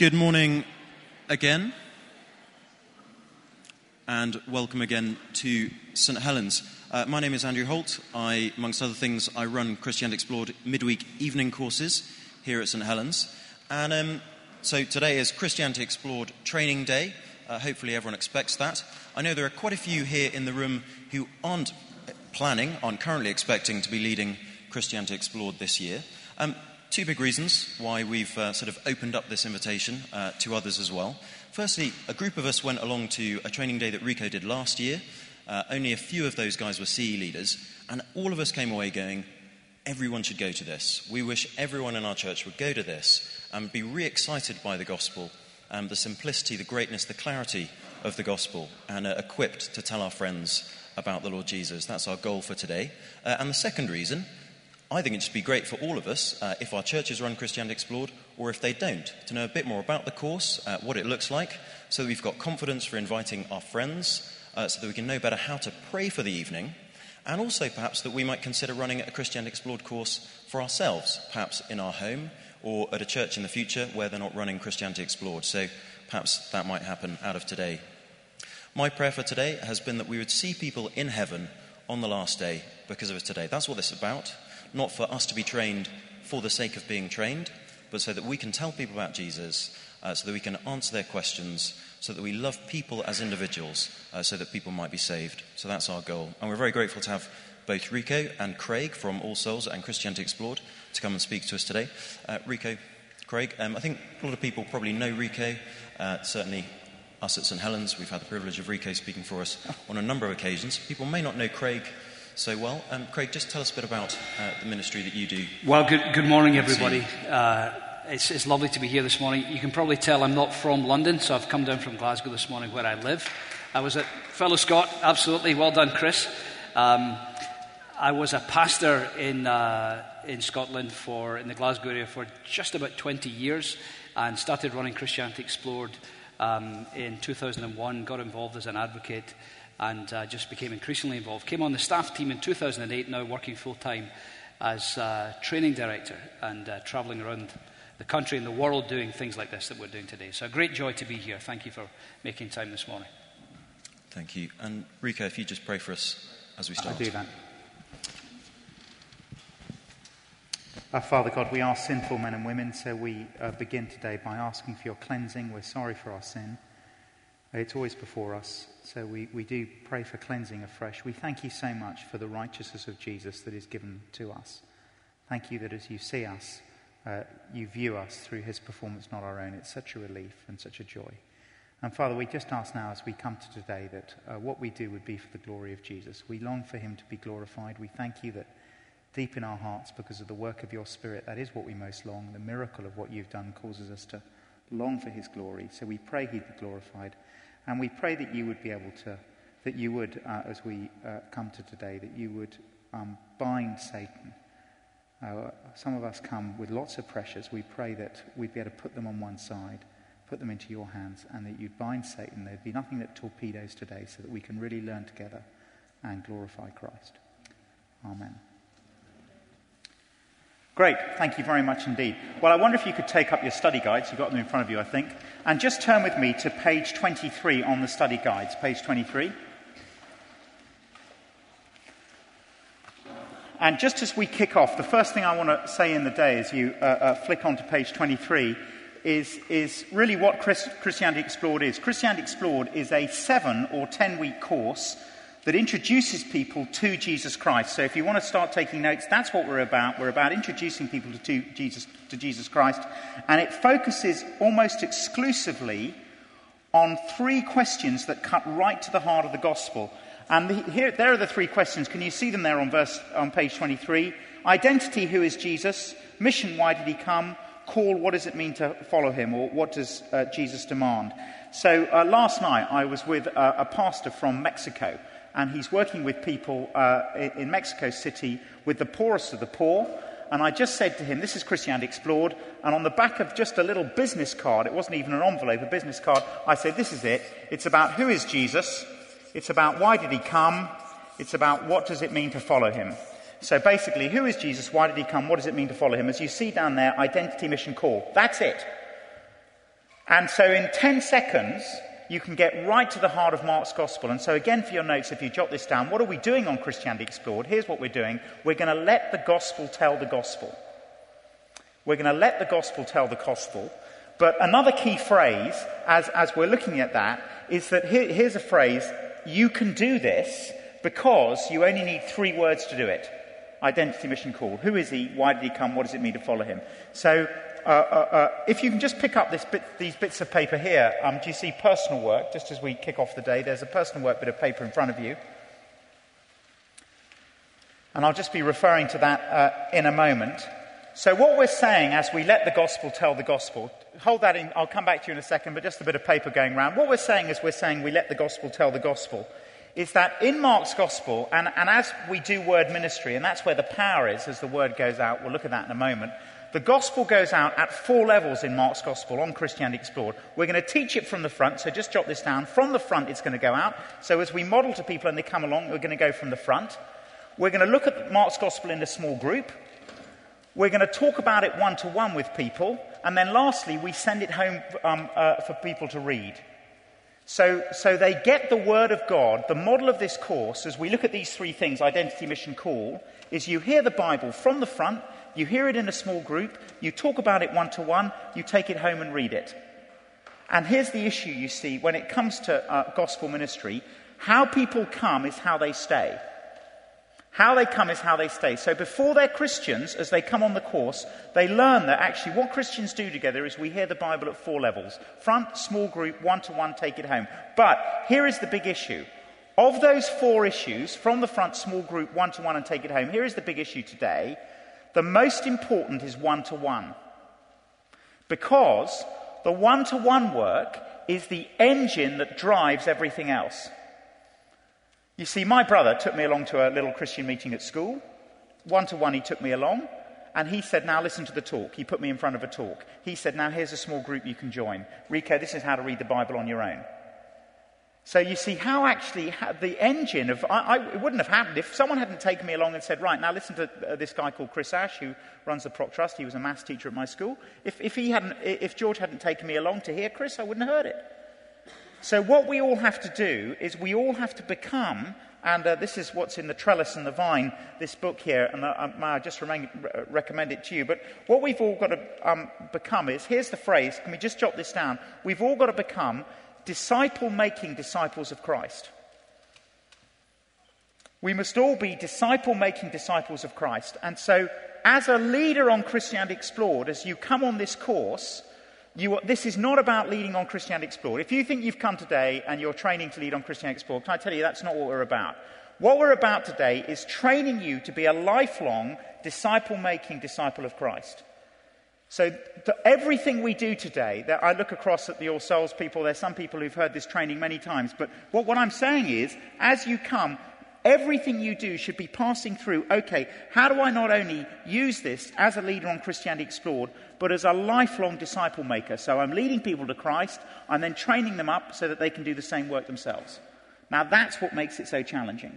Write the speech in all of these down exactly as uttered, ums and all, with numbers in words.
Good morning again, and welcome again to St Helens. Uh, my name is Andrew Holt. I, amongst other things, I run Christianity Explored midweek evening courses here at St Helens. And um, so today is Christianity Explored Training Day. Uh, hopefully everyone expects that. I know there are quite a few here in the room who aren't planning, aren't currently expecting to be leading Christianity Explored this year. Um, Two big reasons why we've uh, sort of opened up this invitation uh, to others as well. Firstly, a group of us went along to a training day that Rico did last year. Uh, only a few of those guys were C E leaders, and all of us came away going, everyone should go to this. We wish everyone in our church would go to this and be re-excited by the gospel, um, the simplicity, the greatness, the clarity of the gospel, and uh, equipped to tell our friends about the Lord Jesus. That's our goal for today. Uh, and the second reason, I think it'd just be great for all of us uh, if our churches run Christianity Explored, or if they don't, to know a bit more about the course, uh, what it looks like, so that we've got confidence for inviting our friends, uh, so that we can know better how to pray for the evening, and also perhaps that we might consider running a Christianity Explored course for ourselves, perhaps in our home, or at a church in the future where they're not running Christianity Explored. So perhaps that might happen out of today. My prayer for today has been that we would see people in heaven on the last day because of today. That's what this is about. Not for us to be trained for the sake of being trained, but so that we can tell people about Jesus, uh, so that we can answer their questions, so that we love people as individuals, uh, so that people might be saved. So that's our goal. And we're very grateful to have both Rico and Craig from All Souls and Christianity Explored to come and speak to us today. Uh, Rico, Craig, um, I think a lot of people probably know Rico, uh, certainly us at St Helens. We've had the privilege of Rico speaking for us on a number of occasions. People may not know Craig so well. Um, Craig, just tell us a bit about uh, the ministry that you do. Well, good, good morning, everybody. Uh, it's, it's lovely to be here this morning. You can probably tell I'm not from London, so I've come down from Glasgow this morning where I live. I was at fellow Scott, absolutely. Well done, Chris. Um, I was a pastor in uh, in Scotland for in the Glasgow area for just about twenty years and started running Christianity Explored um, in two thousand one, got involved as an advocate, and uh, just became increasingly involved. Came on the staff team in two thousand eight, now working full-time as uh, training director and uh, travelling around the country and the world doing things like this that we're doing today. So a great joy to be here. Thank you for making time this morning. Thank you. And Rico, if you just pray for us as we start. I do that. Our Father God, we are sinful men and women, so we uh, begin today by asking for your cleansing. We're sorry for our sin. It's always before us, so we, we do pray for cleansing afresh. We thank you so much for the righteousness of Jesus that is given to us. Thank you that as you see us, uh, you view us through his performance, not our own. It's such a relief and such a joy. And Father, we just ask now as we come to today that uh, what we do would be for the glory of Jesus. We long for him to be glorified. We thank you that deep in our hearts, because of the work of your Spirit, that is what we most long. The miracle of what you've done causes us to long for his glory. So we pray he'd be glorified. And we pray that you would be able to, that you would, uh, as we uh, come to today, that you would um, bind Satan. Uh, some of us come with lots of pressures. We pray that we'd be able to put them on one side, put them into your hands, and that you'd bind Satan. There'd be nothing that torpedoes today, so that we can really learn together and glorify Christ. Amen. Great, thank you very much indeed. Well, I wonder if you could take up your study guides. You've got them in front of you, I think. And just turn with me to page twenty-three on the study guides, page twenty-three. And just as we kick off, the first thing I want to say in the day as you uh, uh, flick onto page twenty-three is, is really what Christ- Christianity Explored is. Christianity Explored is a seven or ten week course that introduces people to Jesus Christ. So if you want to start taking notes, that's what we're about. We're about introducing people to, to Jesus to Jesus Christ. And it focuses almost exclusively on three questions that cut right to the heart of the gospel. And the, here, there are the three questions. Can you see them there on verse on page twenty-three? Identity, who is Jesus? Mission, why did he come? Call, what does it mean to follow him? Or what does uh, Jesus demand? So uh, last night I was with uh, a pastor from Mexico. And he's working with people uh, in Mexico City with the poorest of the poor. And I just said to him, this is Christianity Explored. And on the back of just a little business card, it wasn't even an envelope, a business card, I said, this is it. It's about who is Jesus. It's about why did he come. It's about what does it mean to follow him. So basically, who is Jesus? Why did he come? What does it mean to follow him? As you see down there, identity, mission, call. That's it. And so in ten seconds, you can get right to the heart of Mark's gospel. And so again, for your notes, if you jot this down, what are we doing on Christianity Explored? Here's what we're doing. We're going to let the gospel tell the gospel. We're going to let the gospel tell the gospel. But another key phrase, as, as we're looking at that, is that here, here's a phrase, you can do this because you only need three words to do it. Identity, mission, call. Who is he? Why did he come? What does it mean to follow him? So uh, uh, uh, if you can just pick up this bit, these bits of paper here, um, do you see personal work? Just as we kick off the day, there's a personal work bit of paper in front of you. And I'll just be referring to that uh, in a moment. So what we're saying as we let the gospel tell the gospel, hold that in, I'll come back to you in a second, but just a bit of paper going around. What we're saying is we're saying we let the gospel tell the gospel, is that in Mark's gospel, and, and as we do word ministry, and that's where the power is as the word goes out, we'll look at that in a moment, the gospel goes out at four levels in Mark's gospel on Christianity Explored. We're going to teach it from the front, so just jot this down. From the front it's going to go out. So as we model to people and they come along, we're going to go from the front. We're going to look at Mark's gospel in a small group. We're going to talk about it one-to-one with people. And then lastly, we send it home um, uh, for people to read. So, so they get the Word of God. The model of this course, as we look at these three things, identity, mission, call, is you hear the Bible from the front, you hear it in a small group, you talk about it one-to-one, you take it home and read it. And here's the issue, you see, when it comes to uh, gospel ministry, how people come is how they stay. How they come is how they stay. So before they're Christians, as they come on the course, they learn that actually what Christians do together is we hear the Bible at four levels. Front, small group, one-to-one, take it home. But here is the big issue. Of those four issues, from the front, small group, one-to-one, and take it home, here is the big issue today. The most important is one-to-one. Because the one-to-one work is the engine that drives everything else. You see, my brother took me along to a little Christian meeting at school. One-to-one, he took me along. And he said, now listen to the talk. He put me in front of a talk. He said, now here's a small group you can join. Rico, this is how to read the Bible on your own. So you see how actually ha- the engine of... I, I, it wouldn't have happened if someone hadn't taken me along and said, right, now listen to uh, this guy called Chris Ash, who runs the Proc Trust. He was a maths teacher at my school. If, if, he hadn't, if George hadn't taken me along to hear Chris, I wouldn't have heard it. So what we all have to do is we all have to become, and uh, this is what's in The Trellis and the Vine, this book here, and uh, I just remain, re- recommend it to you, but what we've all got to um, become is, here's the phrase, can we just jot this down? We've all got to become disciple-making disciples of Christ. We must all be disciple-making disciples of Christ. And so, as a leader on Christianity Explored, as you come on this course, You, this is not about leading on Christianity Explored. If you think you've come today and you're training to lead on Christianity Explored, can I tell you that's not what we're about. What we're about today is training you to be a lifelong disciple-making disciple of Christ. So the, everything we do today, that I look across at the All Souls people, there's some people who've heard this training many times, but what, what I'm saying is, as you come, everything you do should be passing through, okay, how do I not only use this as a leader on Christianity Explored, but as a lifelong disciple maker? So I'm leading people to Christ, I'm then training them up so that they can do the same work themselves. Now that's what makes it so challenging.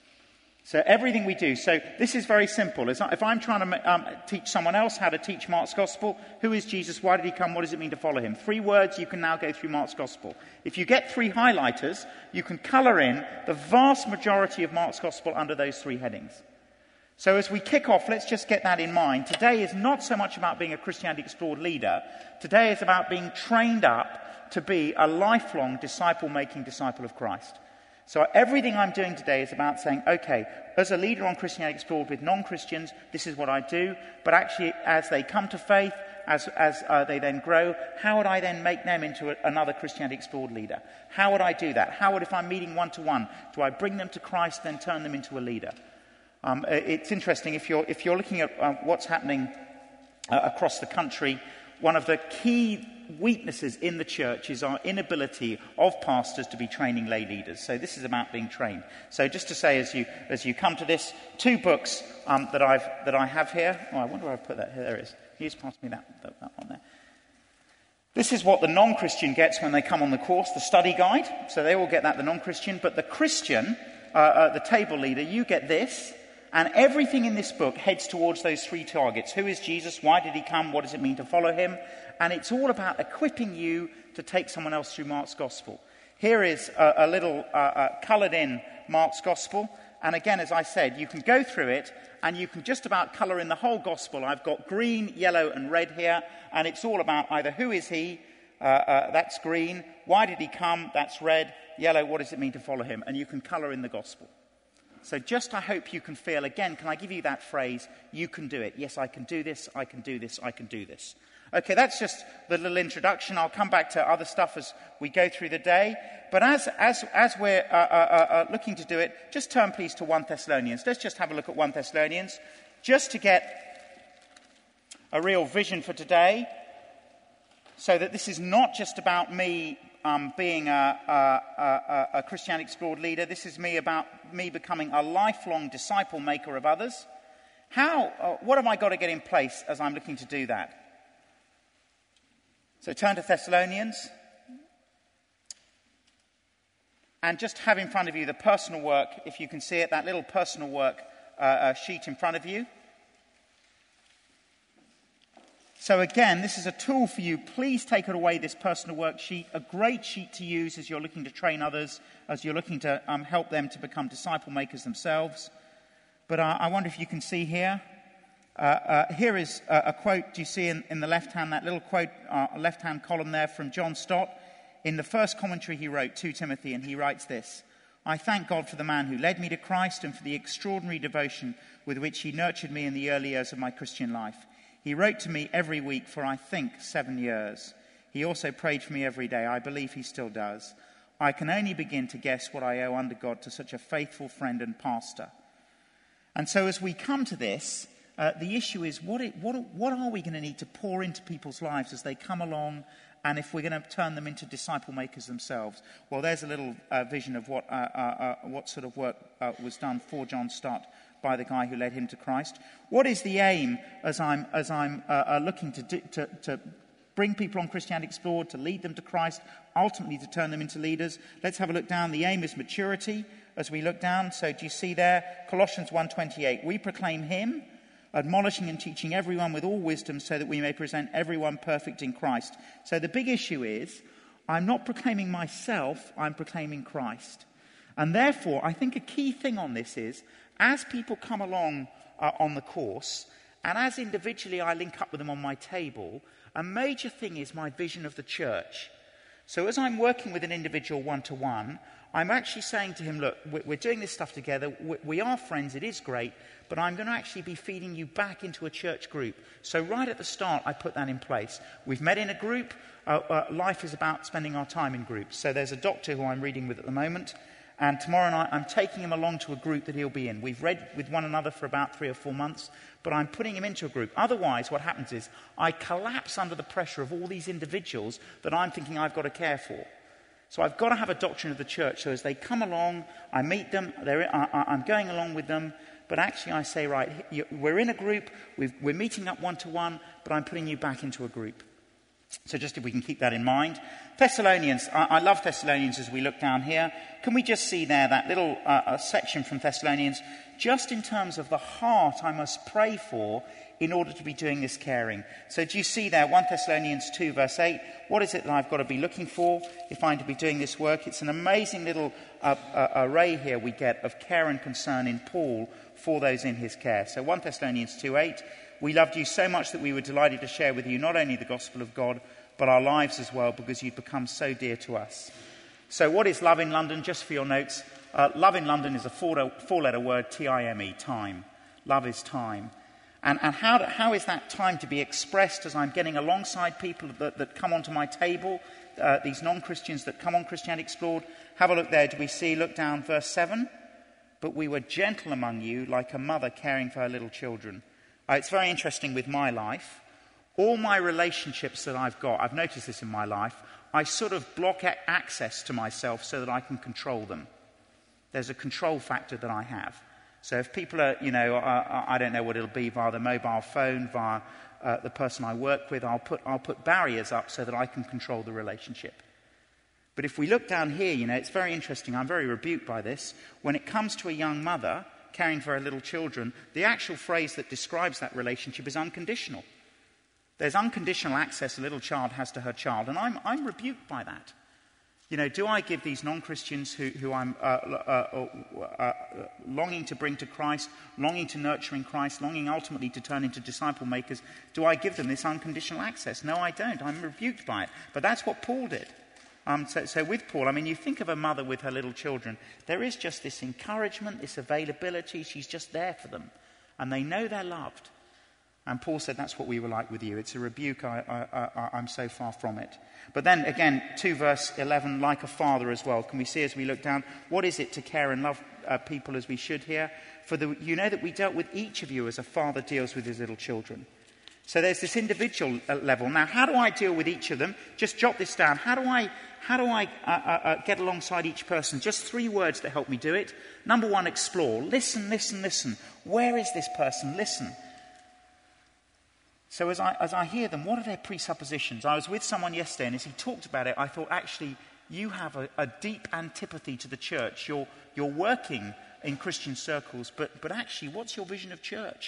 So everything we do, so this is very simple. If I'm trying to um, teach someone else how to teach Mark's Gospel, who is Jesus, why did he come, what does it mean to follow him? Three words, you can now go through Mark's Gospel. If you get three highlighters, you can colour in the vast majority of Mark's Gospel under those three headings. So as we kick off, let's just get that in mind. Today is not so much about being a Christianity Explored leader. Today is about being trained up to be a lifelong disciple-making disciple of Christ. So everything I'm doing today is about saying, okay, as a leader on Christianity Explored with non-Christians, this is what I do. But actually, as they come to faith, as, as uh, they then grow, how would I then make them into a, another Christianity Explored leader? How would I do that? How would, if I'm meeting one-to-one, do I bring them to Christ, then turn them into a leader? Um, it's interesting, if you're, if you're looking at uh, what's happening uh, across the country, one of the key weaknesses in the church is our inability of pastors to be training lay leaders. So this is about being trained. So just to say, as you as you come to this, two books um, that I've that I have here. Oh, I wonder where I put that. Here, there it is. Can you just pass me that, that, that one there? This is what the non-Christian gets when they come on the course, the study guide. So they all get that, the non-Christian. But the Christian, uh, uh, the table leader, you get this. And everything in this book heads towards those three targets. Who is Jesus? Why did he come? What does it mean to follow him? And it's all about equipping you to take someone else through Mark's gospel. Here is a, a little uh, uh, coloured in Mark's gospel. And again, as I said, you can go through it and you can just about colour in the whole gospel. I've got green, yellow and red here. And it's all about either who is he? Uh, uh, that's green. Why did he come? That's red. Yellow, what does it mean to follow him? And you can colour in the gospel. So just I hope you can feel, again, can I give you that phrase, you can do it. Yes, I can do this, I can do this, I can do this. Okay, that's just the little introduction. I'll come back to other stuff as we go through the day. But as as as we're uh, uh, uh, looking to do it, just turn please to First Thessalonians. Let's just have a look at First Thessalonians, just to get a real vision for today, so that this is not just about me Um, being a, a, a, a Christianity Explored leader. This is me about me becoming a lifelong disciple maker of others. How, uh, what have I got to get in place as I'm looking to do that? So turn to Thessalonians. And just have in front of you the personal work, if you can see it, that little personal work uh, uh, sheet in front of you. So again, this is a tool for you. Please take it away, this personal worksheet, a great sheet to use as you're looking to train others, as you're looking to um, help them to become disciple makers themselves. But uh, I wonder if you can see here. Uh, uh, here is a, a quote, do you see in, in the left hand, that little quote, uh, left-hand column there from John Stott. In the first commentary he wrote to Timothy, and he writes this: I thank God for the man who led me to Christ and for the extraordinary devotion with which he nurtured me in the early years of my Christian life. He wrote to me every week for, I think, seven years. He also prayed for me every day. I believe he still does. I can only begin to guess what I owe under God to such a faithful friend and pastor. And so as we come to this, uh, the issue is what, it, what, what are we going to need to pour into people's lives as they come along, and if we're going to turn them into disciple makers themselves? Well, there's a little uh, vision of what, uh, uh, uh, what sort of work uh, was done for John Stott by the guy who led him to Christ. What is the aim as I'm, as I'm uh, uh, looking to, do, to, to bring people on Christianity Explored, to lead them to Christ, ultimately to turn them into leaders? Let's have a look down. The aim is maturity as we look down. So do you see there? Colossians one twenty-eight. We proclaim him, admonishing and teaching everyone with all wisdom so that we may present everyone perfect in Christ. So the big issue is, I'm not proclaiming myself, I'm proclaiming Christ. And therefore, I think a key thing on this is, as people come along uh, on the course, and as individually I link up with them on my table, a major thing is my vision of the church. So as I'm working with an individual one-to-one, I'm actually saying to him, look, we're doing this stuff together, we are friends, it is great, but I'm going to actually be feeding you back into a church group. So right at the start, I put that in place. We've met in a group. Uh, uh, life is about spending our time in groups. So there's a doctor who I'm reading with at the moment, and tomorrow night I'm taking him along to a group that he'll be in. We've read with one another for about three or four months, but I'm putting him into a group. Otherwise, what happens is I collapse under the pressure of all these individuals that I'm thinking I've got to care for. So I've got to have a doctrine of the church. So as they come along, I meet them, they're, I, I'm going along with them, but actually I say, right, we're in a group, we've, we're meeting up one-to-one, but I'm putting you back into a group. So just if we can keep that in mind. Thessalonians, I, I love Thessalonians as we look down here. Can we just see there that little uh, uh, section from Thessalonians, just in terms of the heart I must pray for in order to be doing this caring. So do you see there, First Thessalonians two verse eight, what is it that I've got to be looking for if I'm to be doing this work? It's an amazing little uh, uh, array here we get of care and concern in Paul for those in his care. So First Thessalonians two eight, we loved you so much that we were delighted to share with you not only the gospel of God, but our lives as well, because you've become so dear to us. So what is love in London? Just for your notes, uh, love in London is a four, four-letter word, T I M E, time. Love is time. And, and how, do, how is that time to be expressed as I'm getting alongside people that, that come onto my table, uh, these non-Christians that come on Christianity Explored? Have a look there. Do we see, look down, verse seven? But we were gentle among you, like a mother caring for her little children. Uh, it's very interesting with my life. All my relationships that I've got, I've noticed this in my life, I sort of block a- access to myself so that I can control them. There's a control factor that I have. So if people are, you know, uh, I don't know what it'll be, via the mobile phone, via uh, the person I work with, I'll put, I'll put barriers up so that I can control the relationship. But if we look down here, you know, it's very interesting. I'm very rebuked by this. When it comes to a young mother caring for her little children, the actual phrase that describes that relationship is unconditional. There's unconditional access a little child has to her child, and I'm, I'm rebuked by that. You know, do I give these non-Christians who, who I'm uh, uh, uh, uh, longing to bring to Christ, longing to nurture in Christ, longing ultimately to turn into disciple makers, do I give them this unconditional access? No, I don't. I'm rebuked by it. But that's what Paul did. Um, so, so with Paul, I mean, you think of a mother with her little children, there is just this encouragement, this availability. She's just there for them. And they know they're loved. And Paul said that's what we were like with you. It's a rebuke. I, I, I, I'm so far from it. But then again, two verse eleven, like a father as well. Can we see as we look down, what is it to care and love uh, people as we should here? For the, you know that we dealt with each of you as a father deals with his little children. So there's this individual uh, level. Now, how do I deal with each of them? Just jot this down. How do I, how do I uh, uh, uh, get alongside each person? Just three words that help me do it. Number one, explore. Listen, listen, listen. Where is this person? Listen. So as I, as I hear them, what are their presuppositions? I was with someone yesterday, and as he talked about it, I thought, actually, you have a, a deep antipathy to the church. You're, you're working in Christian circles, but, but actually, what's your vision of church?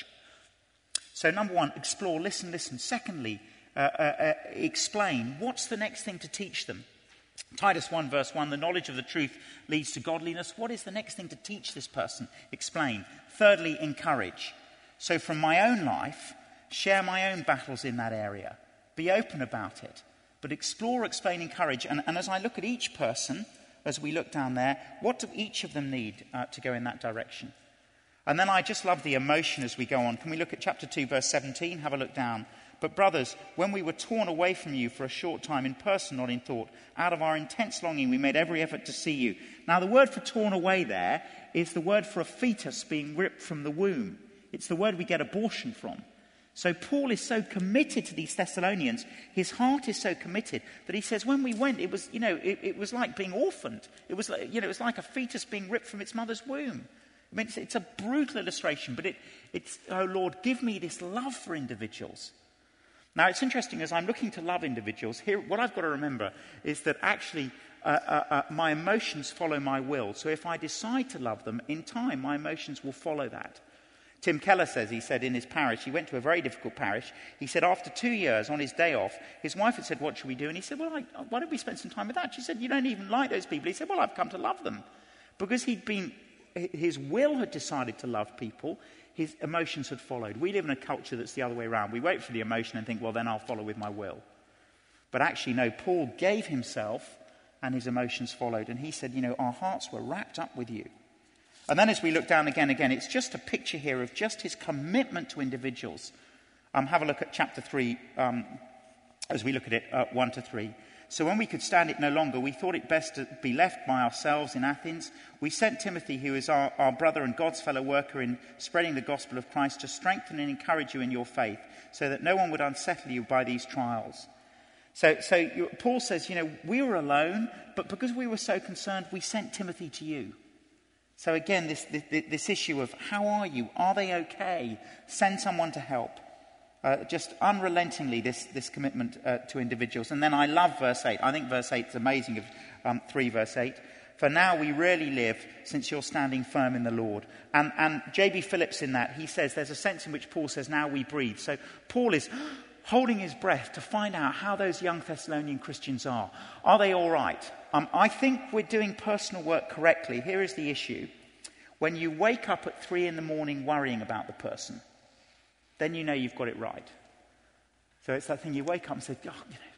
So number one, explore, listen, listen. Secondly, uh, uh, uh, explain. What's the next thing to teach them? Titus one verse one, the knowledge of the truth leads to godliness. What is the next thing to teach this person? Explain. Thirdly, encourage. So from my own life, share my own battles in that area. Be open about it. But explore, explain, encourage. And, and as I look at each person, as we look down there, what do each of them need uh, to go in that direction? And then I just love the emotion as we go on. Can we look at chapter two, verse seventeen? Have a look down. But brothers, when we were torn away from you for a short time, in person, not in thought, out of our intense longing, we made every effort to see you. Now, the word for torn away there is the word for a fetus being ripped from the womb. It's the word we get abortion from. So Paul is so committed to these Thessalonians, his heart is so committed that he says, when we went, it was, you know, it, it was like being orphaned. It was like, you know, it was like a fetus being ripped from its mother's womb. I mean, it's, it's a brutal illustration, but it, it's, oh Lord, give me this love for individuals. Now, it's interesting, as I'm looking to love individuals, here, what I've got to remember is that actually uh, uh, uh, my emotions follow my will. So if I decide to love them, in time, my emotions will follow that. Tim Keller says, he said in his parish, he went to a very difficult parish. He said after two years, on his day off, his wife had said, what should we do? And he said, well, I, why don't we spend some time with that? She said, you don't even like those people. He said, well, I've come to love them. Because he'd been, his will had decided to love people, his emotions had followed. We live in a culture that's the other way around. We wait for the emotion and think, well, then I'll follow with my will. But actually, no, Paul gave himself and his emotions followed. And he said, you know, our hearts were wrapped up with you. And then as we look down again, again, it's just a picture here of just his commitment to individuals. Um, have a look at chapter three, um, as we look at it, uh, one to three. So when we could stand it no longer, we thought it best to be left by ourselves in Athens. We sent Timothy, who is our, our brother and God's fellow worker in spreading the gospel of Christ, to strengthen and encourage you in your faith, so that no one would unsettle you by these trials. So, so you, Paul says, you know, we were alone, but because we were so concerned, we sent Timothy to you. So again, this, this, this issue of how are you? Are they okay? Send someone to help. Uh, just unrelentingly, this, this commitment uh, to individuals. And then I love verse eight. I think verse eight is amazing, of um, three verse eight. For now we really live, since you're standing firm in the Lord. And, and J B Phillips in that, he says there's a sense in which Paul says, now we breathe. So Paul is holding his breath to find out how those young Thessalonian Christians are. Are they all right? Um, I think we're doing personal work correctly. Here is the issue. When you wake up at three in the morning worrying about the person, then you know you've got it right. So it's that thing, you wake up and say, oh, you know,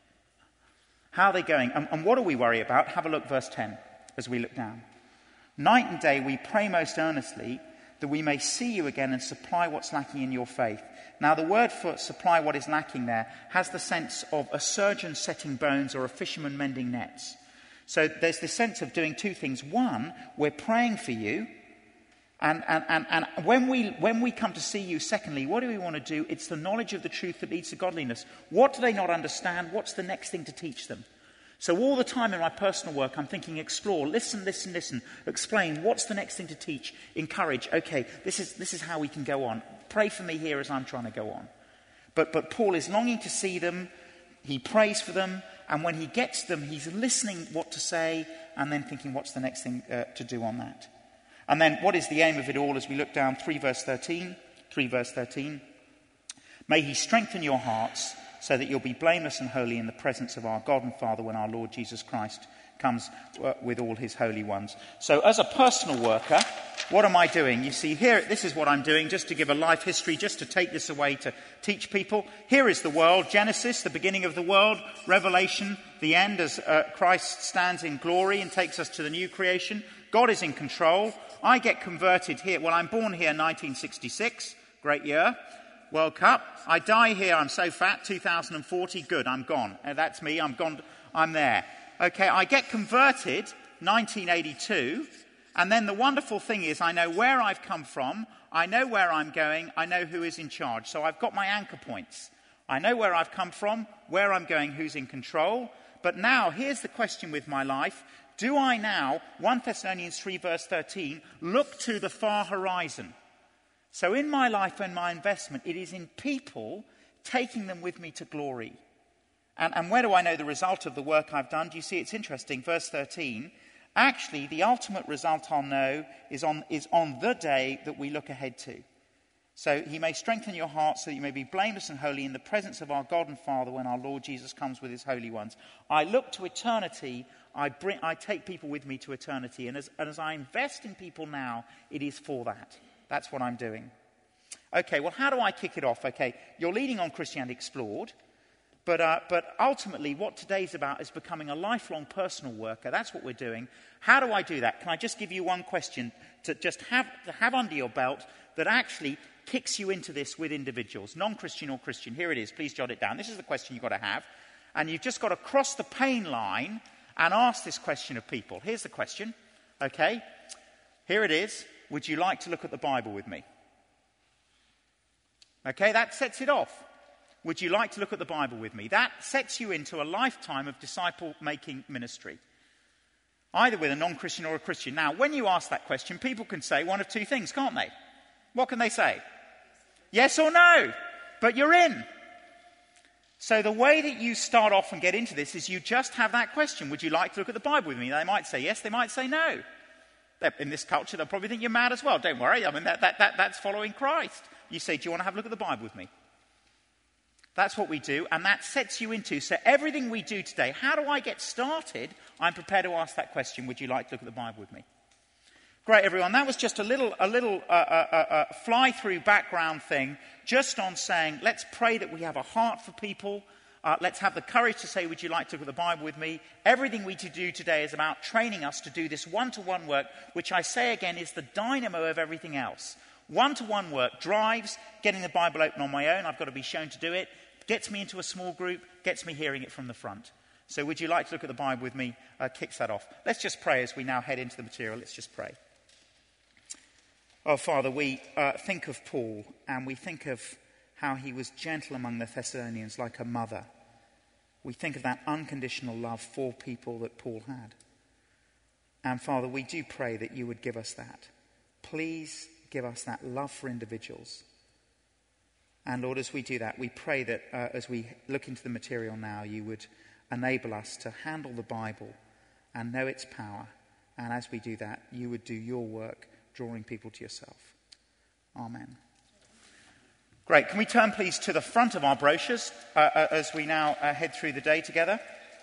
how are they going? And, and what do we worry about? Have a look, verse ten, as we look down. Night and day we pray most earnestly that we may see you again and supply what's lacking in your faith. Now, the word for supply what is lacking there has the sense of a surgeon setting bones or a fisherman mending nets. So there's this sense of doing two things. One, we're praying for you. And, and, and, and when we when we come to see you, secondly, what do we want to do? It's the knowledge of the truth that leads to godliness. What do they not understand? What's the next thing to teach them? So all the time in my personal work, I'm thinking, explore, listen, listen, listen, explain. What's the next thing to teach? Encourage. Okay, this is this is how we can go on. Pray for me here as I'm trying to go on. But but Paul is longing to see them. He prays for them. And when he gets them, he's listening what to say and then thinking, what's the next thing uh, to do on that? And then what is the aim of it all as we look down three verse thirteen? three verse thirteen. May he strengthen your hearts so that you'll be blameless and holy in the presence of our God and Father when our Lord Jesus Christ comes uh, with all his holy ones. So as a personal worker, what am I doing? You see here, this is what I'm doing, just to give a life history, just to take this away to teach people. Here is the world, Genesis, the beginning of the world, Revelation, the end as uh, Christ stands in glory and takes us to the new creation. God is in control. I get converted here. Well, I'm born here in nineteen sixty-six, great year. World Cup. I die here, I'm so fat, two thousand forty, good, I'm gone. Uh, that's me, I'm gone, I'm there. Okay, I get converted, nineteen eighty-two, and then the wonderful thing is I know where I've come from, I know where I'm going, I know who is in charge. So I've got my anchor points. I know where I've come from, where I'm going, who's in control. But now, here's the question with my life. Do I now, First Thessalonians three verse thirteen, look to the far horizon? So in my life and my investment, it is in people taking them with me to glory. And, and where do I know the result of the work I've done? Do you see it's interesting? Verse thirteen, actually the ultimate result I'll know is on, is on the day that we look ahead to. So he may strengthen your heart so that you may be blameless and holy in the presence of our God and Father when our Lord Jesus comes with his holy ones. I look to eternity. I, bring, I take people with me to eternity. And as, and as I invest in people now, it is for that. That's what I'm doing. Okay, well, how do I kick it off? Okay, you're leading on Christianity Explored, but, uh, but ultimately what today's about is becoming a lifelong personal worker. That's what we're doing. How do I do that? Can I just give you one question to just have, to have under your belt that actually kicks you into this with individuals, non-Christian or Christian? Here it is. Please jot it down. This is the question you've got to have. And you've just got to cross the pain line and ask this question of people. Here's the question. Okay, here it is. Would you like to look at the Bible with me? Okay, that sets it off. Would you like to look at the Bible with me? That sets you into a lifetime of disciple-making ministry, either with a non-Christian or a Christian. Now, when you ask that question, people can say one of two things, can't they? What can they say? Yes or no? But you're in. So the way that you start off and get into this is you just have that question. Would you like to look at the Bible with me? They might say yes, they might say no. In this culture, they'll probably think you're mad as well. Don't worry. I mean, that, that, that, that's following Christ. You say, do you want to have a look at the Bible with me? That's what we do, and that sets you into. So everything we do today, how do I get started? I'm prepared to ask that question. Would you like to look at the Bible with me? Great, everyone. That was just a little, a little uh, uh, uh, uh, fly-through background thing, just on saying, let's pray that we have a heart for people. Uh, let's have the courage to say, would you like to look at the Bible with me? Everything we do today is about training us to do this one-to-one work, which I say again is the dynamo of everything else. One-to-one work drives getting the Bible open on my own. I've got to be shown to do it. Gets me into a small group, gets me hearing it from the front. So would you like to look at the Bible with me? Uh, kicks that off. Let's just pray as we now head into the material. Let's just pray. Oh, Father, we uh, think of Paul, and we think of how he was gentle among the Thessalonians like a mother. We think of that unconditional love for people that Paul had. And Father, we do pray that you would give us that. Please give us that love for individuals. And Lord, as we do that, we pray that uh, as we look into the material now, you would enable us to handle the Bible and know its power. And as we do that, you would do your work, drawing people to yourself. Amen. Great. Can we turn, please, to the front of our brochures uh, uh, as we now uh, head through the day together?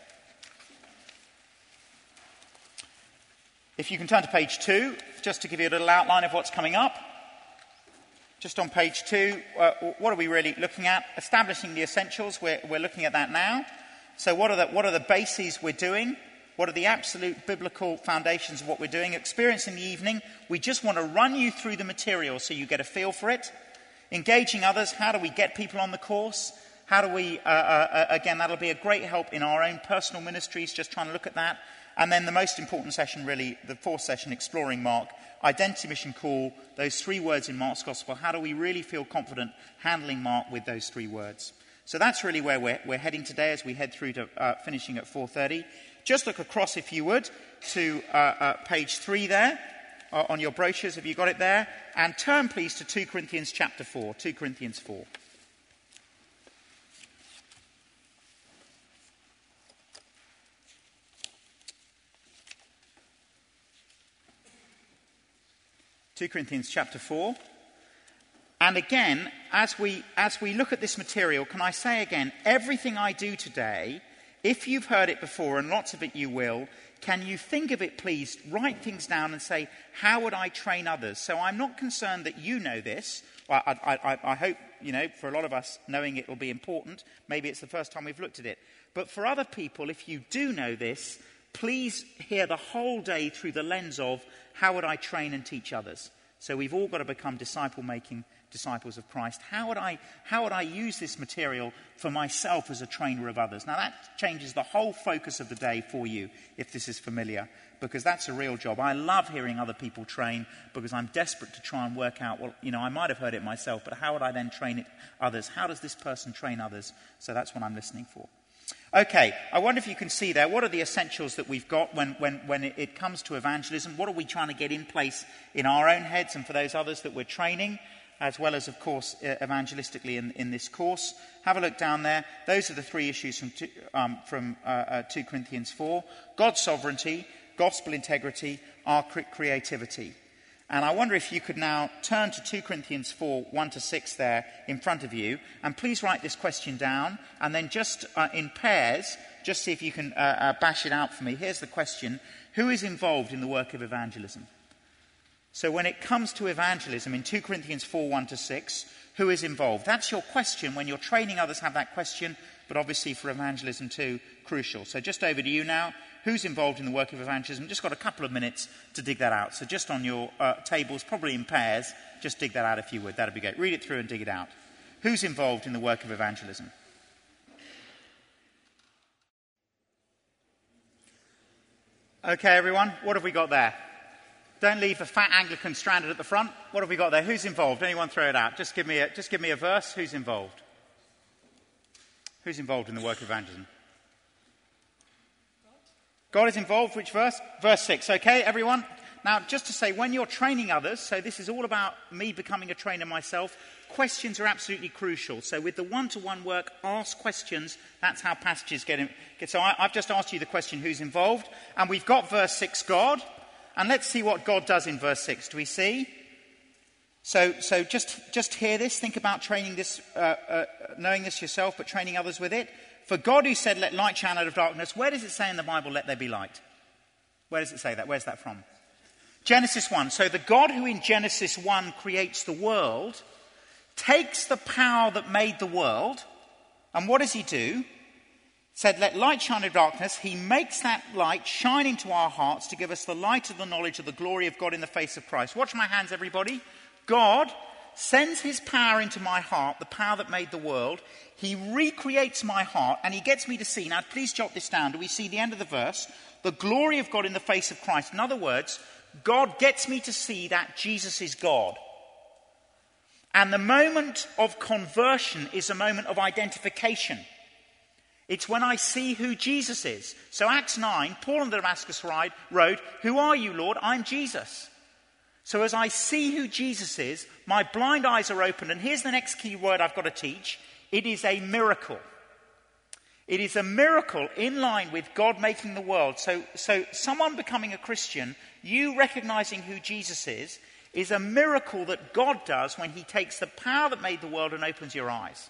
If you can turn to page two, just to give you a little outline of what's coming up. Just on page two, uh, what are we really looking at? Establishing the essentials. We're, we're looking at that now. So what are the, what are the bases we're doing? What are the absolute biblical foundations of what we're doing? Experience in the evening. We just want to run you through the material so you get a feel for it. Engaging others. How do we get people on the course? How do we, uh, uh, again, that'll be a great help in our own personal ministries, just trying to look at that. And then the most important session, really, the fourth session, exploring Mark. Identity, mission, call, those three words in Mark's gospel. How do we really feel confident handling Mark with those three words? So that's really where we're, we're heading today as we head through to uh, finishing at four thirty. Just look across, if you would, to uh, uh, page three there uh, on your brochures. Have you got it there? And turn, please, to two Corinthians chapter four. two Corinthians four. Second Corinthians chapter four. And again, as we, as we look at this material, can I say again, everything I do today, if you've heard it before, and lots of it you will, can you think of it, please, write things down and say, how would I train others? So I'm not concerned that you know this. Well, I, I, I hope, you know, for a lot of us, knowing it will be important. Maybe it's the first time we've looked at it. But for other people, if you do know this, please hear the whole day through the lens of, how would I train and teach others? So we've all got to become disciple-making disciples of Christ. How would I, how would I use this material for myself as a trainer of others? Now that changes the whole focus of the day for you, if this is familiar, because that's a real job. I love hearing other people train because I'm desperate to try and work out, well, you know, I might have heard it myself, but how would I then train it others? How does this person train others? So that's what I'm listening for. Okay, I wonder if you can see there, what are the essentials that we've got when, when, when it, it comes to evangelism? What are we trying to get in place in our own heads and for those others that we're training, as well as, of course, evangelistically in, in this course? Have a look down there. Those are the three issues from, two, um, from uh, uh, Second Corinthians four. God's sovereignty, gospel integrity, our cre- creativity. And I wonder if you could now turn to Second Corinthians four, one to six there in front of you, and please write this question down, and then just uh, in pairs, just see if you can uh, uh, bash it out for me. Here's the question. Who is involved in the work of evangelism? So when it comes to evangelism in Second Corinthians four, one to six, who is involved? That's your question. When you're training others, have that question, but obviously for evangelism too, crucial. So just over to you now. Who's involved in the work of evangelism? Just got a couple of minutes to dig that out. So just on your uh, tables, probably in pairs, just dig that out if you would. That'd be great. Read it through and dig it out. Who's involved in the work of evangelism? Okay, everyone, what have we got there? Don't leave a fat Anglican stranded at the front. What have we got there? Who's involved? Anyone throw it out? Just give me a, just give me a verse. Who's involved? Who's involved in the work of evangelism? God is involved. Which verse? Verse six. Okay, everyone? Now, just to say, when you're training others, so this is all about me becoming a trainer myself, questions are absolutely crucial. So with the one-to-one work, ask questions. That's how passages get in. So I, I've just asked you the question, who's involved? And we've got verse six, God. And let's see what God does in verse six. Do we see? So, so just, just hear this. Think about training this, uh, uh, knowing this yourself, but training others with it. For God who said, let light shine out of darkness, where does it say in the Bible, let there be light? Where does it say that? Where's that from? Genesis one. So the God who in Genesis one creates the world, takes the power that made the world, and what does he do? Said, let light shine out of darkness. He makes that light shine into our hearts to give us the light of the knowledge of the glory of God in the face of Christ. Watch my hands, everybody. God sends his power into my heart, the power that made the world. He recreates my heart, and he gets me to see. Now, please jot this down. Do we see the end of the verse? The glory of God in the face of Christ. In other words, God gets me to see that Jesus is God. And the moment of conversion is a moment of identification. It's when I see who Jesus is. So Acts nine, Paul on the Damascus road, who are you, Lord? I'm Jesus. So as I see who Jesus is, my blind eyes are opened. And here's the next key word I've got to teach. It is a miracle. It is a miracle in line with God making the world. So, so someone becoming a Christian, you recognizing who Jesus is, is a miracle that God does when he takes the power that made the world and opens your eyes.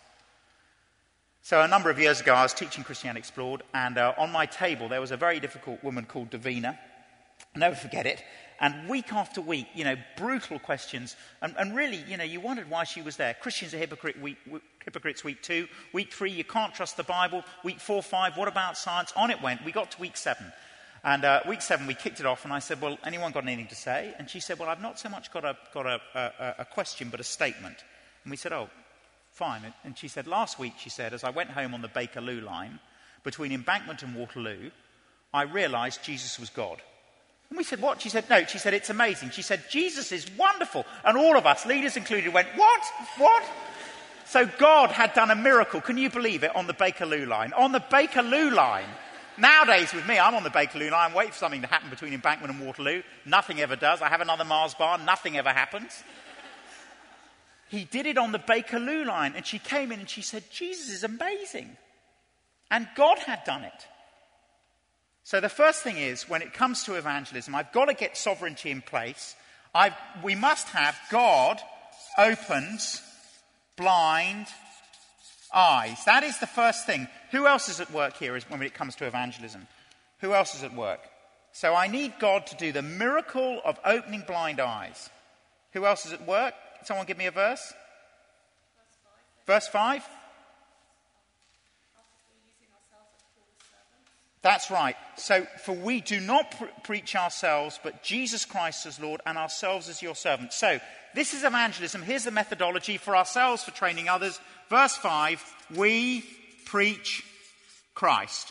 So a number of years ago, I was teaching Christianity Explored, and uh, on my table there was a very difficult woman called Davina. I'll never forget it. And week after week, you know, brutal questions. And, and really, you know, you wondered why she was there. Christians are hypocrite week, week, hypocrites week two. Week three, you can't trust the Bible. Week four, five, what about science? On it went. We got to week seven. And uh, week seven, we kicked it off, and I said, well, anyone got anything to say? And she said, well, I've not so much got a, got a, a, a question, but a statement. And we said, oh, fine. And she said, last week, she said, as I went home on the Bakerloo line, between Embankment and Waterloo, I realised Jesus was God. And we said, what? She said, no. She said, it's amazing. She said, Jesus is wonderful. And all of us, leaders included, went, what? What? So God had done a miracle. Can you believe it? On the Bakerloo line. On the Bakerloo line. Nowadays with me, I'm on the Bakerloo line, wait for something to happen between Embankment and Waterloo. Nothing ever does. I have another Mars bar. Nothing ever happens. He did it on the Bakerloo line. And she came in and she said, Jesus is amazing. And God had done it. So the first thing is, when it comes to evangelism, I've got to get sovereignty in place. I've, we must have God opens blind eyes. That is the first thing. Who else is at work here when it comes to evangelism? Who else is at work? So I need God to do the miracle of opening blind eyes. Who else is at work? Someone give me a verse. Verse five. That's right. So, for we do not pre- preach ourselves, but Jesus Christ as Lord, and ourselves as your servants. So, this is evangelism. Here's the methodology for ourselves, for training others. Verse five, we preach Christ.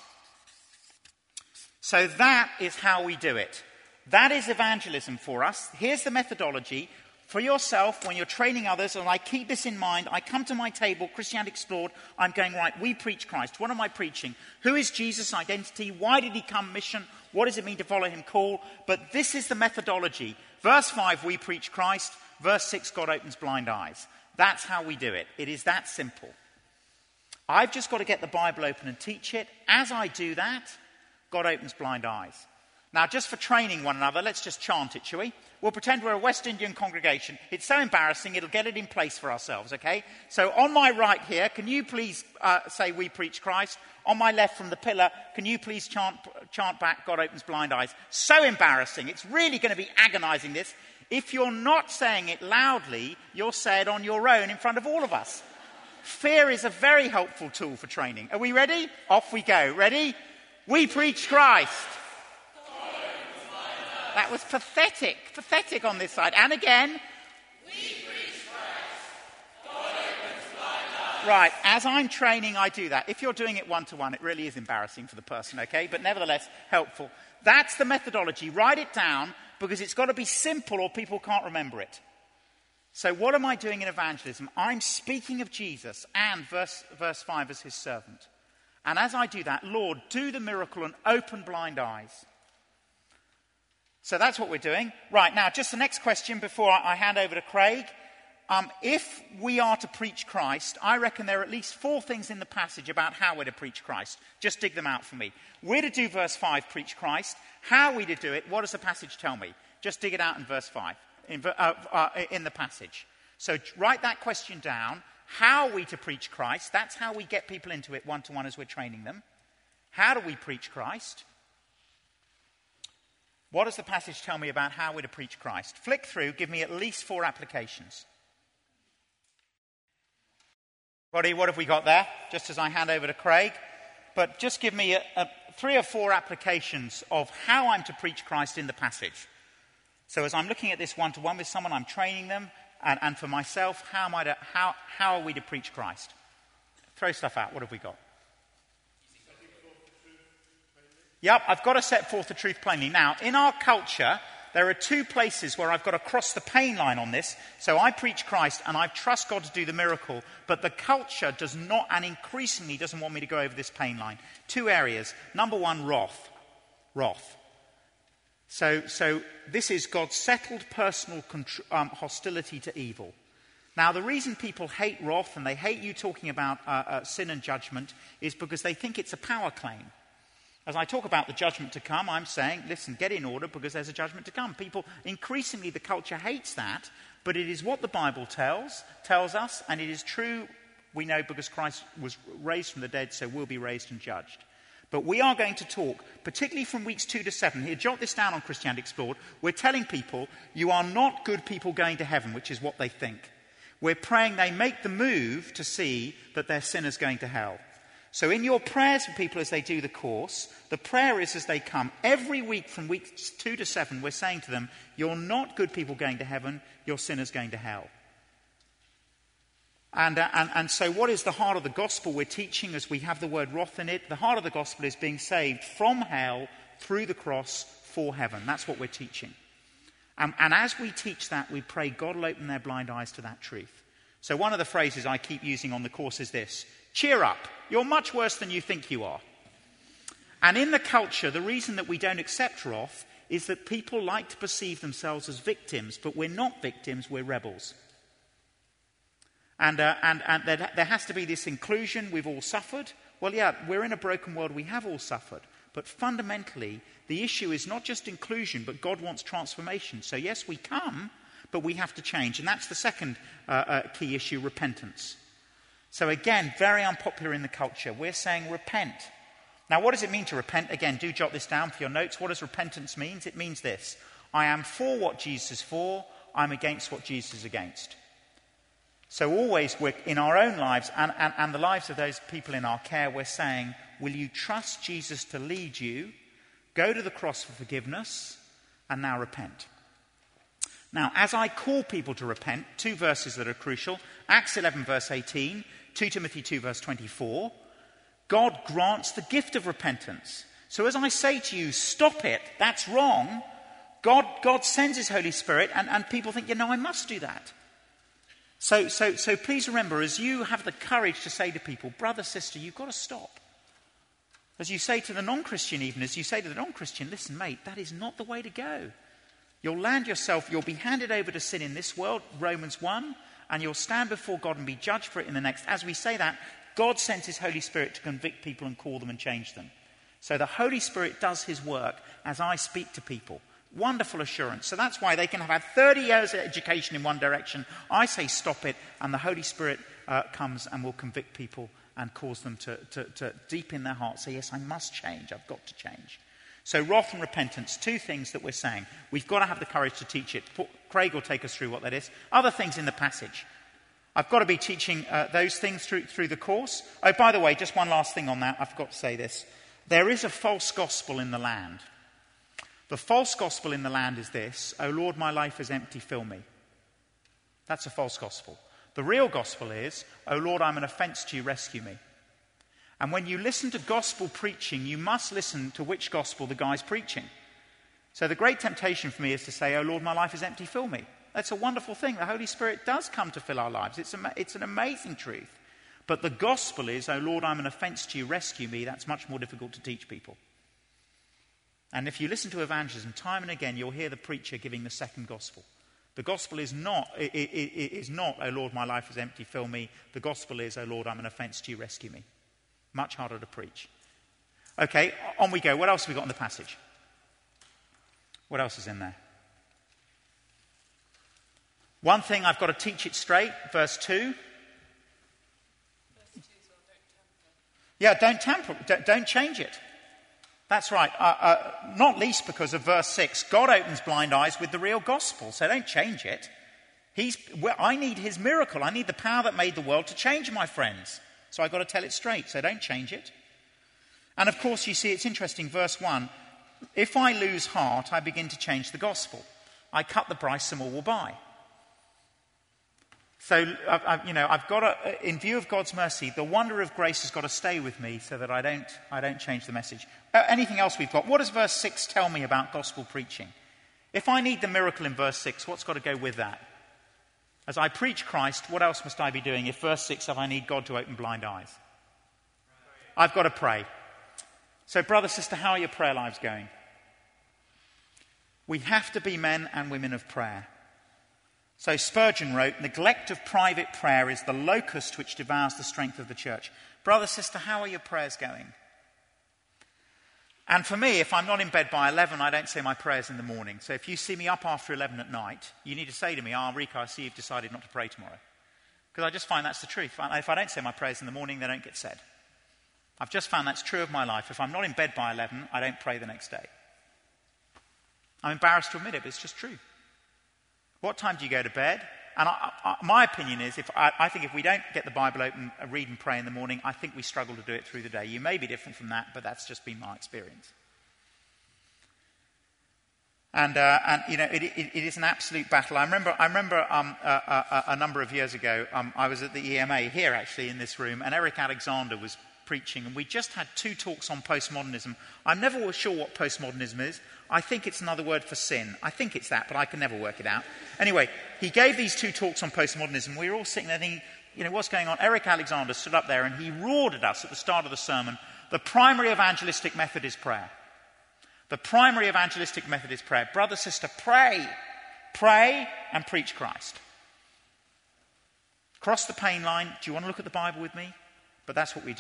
So that is how we do it. That is evangelism for us. Here's the methodology. For yourself, when you're training others, and I keep this in mind, I come to my table, Christianity Explored, I'm going, right, we preach Christ. What am I preaching? Who is Jesus' identity? Why did he come? Mission? What does it mean to follow him? Call. But this is the methodology. Verse five, we preach Christ. Verse six, God opens blind eyes. That's how we do it. It is that simple. I've just got to get the Bible open and teach it. As I do that, God opens blind eyes. Now, just for training one another, let's just chant it, shall we? We'll pretend we're a West Indian congregation. It's so embarrassing, it'll get it in place for ourselves, okay? So on my right here, can you please uh, say, we preach Christ? On my left from the pillar, can you please chant, chant back, God opens blind eyes? So embarrassing. It's really going to be agonizing, this. If you're not saying it loudly, you'll say it on your own in front of all of us. Fear is a very helpful tool for training. Are we ready? Off we go. Ready? We preach Christ. That was pathetic, pathetic on this side. And again. We preach Christ. God opens blind eyes. Right, as I'm training, I do that. If you're doing it one-to-one, it really is embarrassing for the person, okay? But nevertheless, helpful. That's the methodology. Write it down, because it's got to be simple or people can't remember it. So what am I doing in evangelism? I'm speaking of Jesus and verse, verse five as his servant. And as I do that, Lord, do the miracle and open blind eyes. So that's what we're doing. Right, now, just the next question before I hand over to Craig. Um, if we are to preach Christ, I reckon there are at least four things in the passage about how we're to preach Christ. Just dig them out for me. We're to do verse five, preach Christ. How are we to do it? What does the passage tell me? Just dig it out in verse five, in, uh, uh, in the passage. So write that question down. How are we to preach Christ? That's how we get people into it one-to-one as we're training them. How do we preach Christ? What does the passage tell me about how we're to preach Christ? Flick through, give me at least four applications. Roddy, what have we got there? Just as I hand over to Craig. But just give me a, a, three or four applications of how I'm to preach Christ in the passage. So as I'm looking at this one-to-one with someone, I'm training them, and, and for myself, how am I to, how, how are we to preach Christ? Throw stuff out. What have we got? Yep, I've got to set forth the truth plainly. Now, in our culture, there are two places where I've got to cross the pain line on this. So I preach Christ and I trust God to do the miracle, but the culture does not, and increasingly doesn't want me to go over this pain line. Two areas. Number one, wrath. Wrath. So, so this is God's settled personal contr- um, hostility to evil. Now, the reason people hate wrath and they hate you talking about uh, uh, sin and judgment is because they think it's a power claim. As I talk about the judgment to come, I'm saying, listen, get in order because there's a judgment to come. People, increasingly the culture hates that, but it is what the Bible tells, tells us, and it is true, we know, because Christ was raised from the dead, so we'll be raised and judged. But we are going to talk, particularly from weeks two to seven. Here, jot this down on Christianity Explored. We're telling people, you are not good people going to heaven, which is what they think. We're praying they make the move to see that they're sinners going to hell. So in your prayers for people as they do the course, the prayer is as they come. Every week from weeks two to seven, we're saying to them, you're not good people going to heaven, you're sinners going to hell. And, uh, and, and so what is the heart of the gospel we're teaching as we have the word wrath in it? The heart of the gospel is being saved from hell through the cross for heaven. That's what we're teaching. Um, and as we teach that, we pray God will open their blind eyes to that truth. So one of the phrases I keep using on the course is this: cheer up, you're much worse than you think you are. And in the culture, the reason that we don't accept wrath is that people like to perceive themselves as victims, but we're not victims, we're rebels. And, uh, and, and there, there has to be this inclusion, we've all suffered. Well, yeah, we're in a broken world, we have all suffered. But fundamentally, the issue is not just inclusion, but God wants transformation. So yes, we come, but we have to change. And that's the second uh, uh, key issue, repentance. So again, very unpopular in the culture. We're saying repent. Now, what does it mean to repent? Again, do jot this down for your notes. What does repentance mean? It means this. I am for what Jesus is for. I'm against what Jesus is against. So always we're, in our own lives and, and, and the lives of those people in our care, we're saying, will you trust Jesus to lead you? Go to the cross for forgiveness and now repent. Now, as I call people to repent, two verses that are crucial. Acts eleven verse eighteen, Second Timothy two verse twenty-four. God grants the gift of repentance. So as I say to you, stop it, that's wrong. God, God sends his Holy Spirit and, and people think, you know, I must do that. So, so, so please remember, as you have the courage to say to people, brother, sister, you've got to stop. As you say to the non-Christian even, as you say to the non-Christian, listen, mate, that is not the way to go. You'll land yourself, you'll be handed over to sin in this world, Romans one, and you'll stand before God and be judged for it in the next. As we say that, God sends his Holy Spirit to convict people and call them and change them. So the Holy Spirit does his work as I speak to people. Wonderful assurance. So that's why they can have had thirty years of education in one direction. I say stop it, and the Holy Spirit uh, comes and will convict people and cause them to, to, to deep in their hearts say, yes, I must change, I've got to change. So wrath and repentance, two things that we're saying. We've got to have the courage to teach it. Craig will take us through what that is. Other things in the passage. I've got to be teaching uh, those things through, through the course. Oh, by the way, just one last thing on that. I forgot to say this. There is a false gospel in the land. The false gospel in the land is this: "O Lord, my life is empty, fill me." That's a false gospel. The real gospel is, "O Lord, I'm an offence to you, rescue me." And when you listen to gospel preaching, you must listen to which gospel the guy's preaching. So the great temptation for me is to say, "Oh Lord, my life is empty, fill me." That's a wonderful thing. The Holy Spirit does come to fill our lives. It's, a, it's an amazing truth. But the gospel is, "Oh Lord, I'm an offence to you, rescue me." That's much more difficult to teach people. And if you listen to evangelism, time and again, you'll hear the preacher giving the second gospel. The gospel is not, it, it, it is not, "Oh Lord, my life is empty, fill me." The gospel is, "Oh Lord, I'm an offence to you, rescue me." Much harder to preach. Okay, on we go. What else have we got in the passage? What else is in there? One thing, I've got to teach it straight. Verse two. Yeah, don't tamper. Don't, don't change it. That's right. Uh, uh, not least because of verse six. God opens blind eyes with the real gospel. So don't change it. He's, well, I need his miracle. I need the power that made the world to change my friends. So I've got to tell it straight. So don't change it. And of course, you see, it's interesting. Verse one. If I lose heart, I begin to change the gospel. I cut the price, some more will buy. So, I've, I've, you know, I've got to, in view of God's mercy, the wonder of grace has got to stay with me so that I don't, I don't change the message. Uh, anything else we've got? What does verse six tell me about gospel preaching? If I need the miracle in verse six, what's got to go with that? As I preach Christ, what else must I be doing if verse six, if I need God to open blind eyes? I've got to pray. So, brother, sister, how are your prayer lives going? We have to be men and women of prayer. So Spurgeon wrote, "Neglect of private prayer is the locust which devours the strength of the church." Brother, sister, how are your prayers going? And for me, if I'm not in bed by eleven, I don't say my prayers in the morning. So if you see me up after eleven at night, you need to say to me, "Ah, oh, Rico, I see you've decided not to pray tomorrow." Because I just find that's the truth. If I don't say my prayers in the morning, they don't get said. I've just found that's true of my life. If I'm not in bed by eleven, I don't pray the next day. I'm embarrassed to admit it, but it's just true. What time do you go to bed? And I, I, my opinion is, if I, I think if we don't get the Bible open, uh, read and pray in the morning, I think we struggle to do it through the day. You may be different from that, but that's just been my experience. And, uh, and you know, it, it, it is an absolute battle. I remember, I remember um, uh, uh, a number of years ago, um, I was at the E M A here, actually, in this room, and Eric Alexander was preaching, and we just had two talks on postmodernism. I'm never sure what postmodernism is. I think it's another word for sin. I think it's that, but I can never work it out. Anyway, he gave these two talks on postmodernism. We were all sitting there thinking, you know, what's going on? Eric Alexander stood up there and he roared at us at the start of the sermon, "The primary evangelistic method is prayer. The primary evangelistic method is prayer. Brother, sister, pray. Pray and preach Christ." Cross the pain line. Do you want to look at the Bible with me? But that's what we do.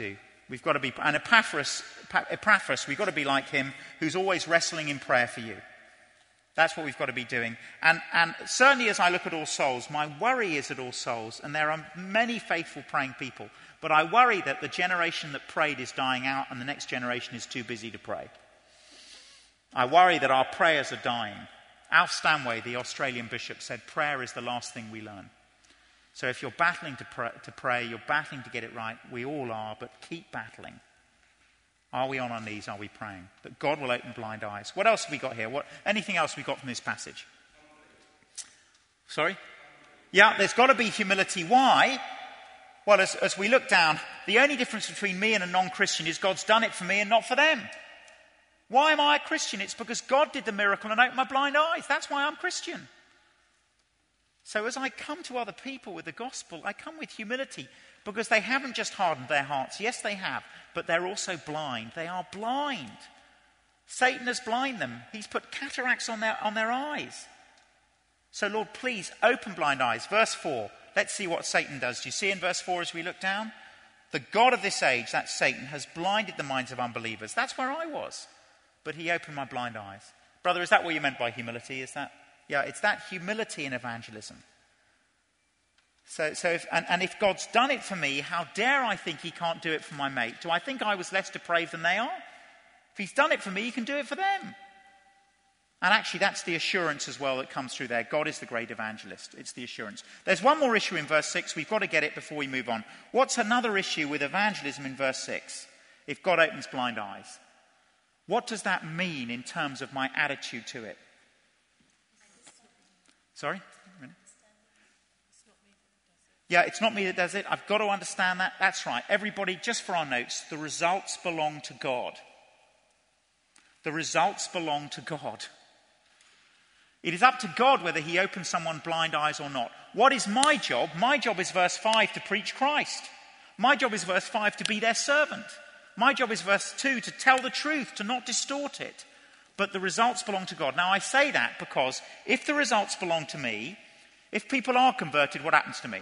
We've got to be, and Epaphras, Epaphras, we've got to be like him, who's always wrestling in prayer for you. That's what we've got to be doing. And, and certainly as I look at All Souls, my worry is at All Souls, and there are many faithful praying people, but I worry that the generation that prayed is dying out and the next generation is too busy to pray. I worry that our prayers are dying. Alf Stanway, the Australian bishop, said prayer is the last thing we learn. So if you're battling to pray, to pray, you're battling to get it right, we all are, but keep battling. Are we on our knees? Are we praying? That God will open blind eyes. What else have we got here? What, anything else we got from this passage? Sorry? Yeah, there's got to be humility. Why? Well, as, as we look down, the only difference between me and a non-Christian is God's done it for me and not for them. Why am I a Christian? It's because God did the miracle and opened my blind eyes. That's why I'm Christian. So as I come to other people with the gospel, I come with humility because they haven't just hardened their hearts. Yes, they have, but they're also blind. They are blind. Satan has blinded them. He's put cataracts on their, on their eyes. So Lord, please open blind eyes. Verse four, let's see what Satan does. Do you see in verse four as we look down? The God of this age, that's Satan, has blinded the minds of unbelievers. That's where I was. But he opened my blind eyes. Brother, is that what you meant by humility? Is that? Yeah, it's that humility in evangelism. So, so if, and, and if God's done it for me, how dare I think he can't do it for my mate? Do I think I was less depraved than they are? If he's done it for me, he can do it for them. And actually, that's the assurance as well that comes through there. God is the great evangelist. It's the assurance. There's one more issue in verse six. We've got to get it before we move on. What's another issue with evangelism in verse six? If God opens blind eyes. What does that mean in terms of my attitude to it? Sorry? Yeah, it's not me that does it. I've got to understand that. That's right. Everybody, just for our notes, the results belong to God. The results belong to God. It is up to God whether he opens someone blind eyes or not. What is my job? My job is verse five, to preach Christ. My job is verse five, to be their servant. My job is verse two, to tell the truth, to not distort it. But the results belong to God. Now, I say that because if the results belong to me, if people are converted, what happens to me?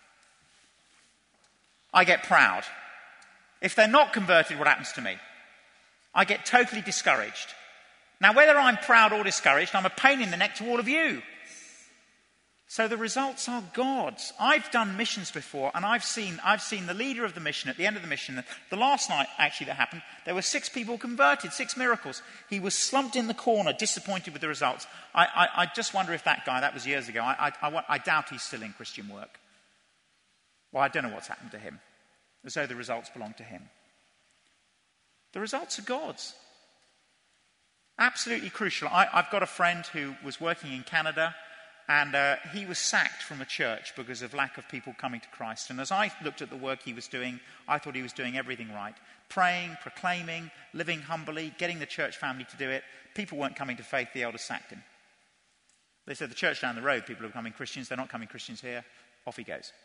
I get proud. If they're not converted, what happens to me? I get totally discouraged. Now, whether I'm proud or discouraged, I'm a pain in the neck to all of you. So the results are God's. I've done missions before, and I've seen I've seen the leader of the mission at the end of the mission. The last night, actually, that happened, there were six people converted, six miracles. He was slumped in the corner, disappointed with the results. I, I, I just wonder if that guy, that was years ago, I, I, I, I doubt he's still in Christian work. Well, I don't know what's happened to him, as though the results belong to him. The results are God's. Absolutely crucial. I, I've got a friend who was working in Canada, and uh, he was sacked from a church because of lack of people coming to Christ. And as I looked at the work he was doing, I thought he was doing everything right. Praying, proclaiming, living humbly, getting the church family to do it. People weren't coming to faith, the elders sacked him. They said, the church down the road, people are becoming Christians, they're not coming Christians here. Off he goes.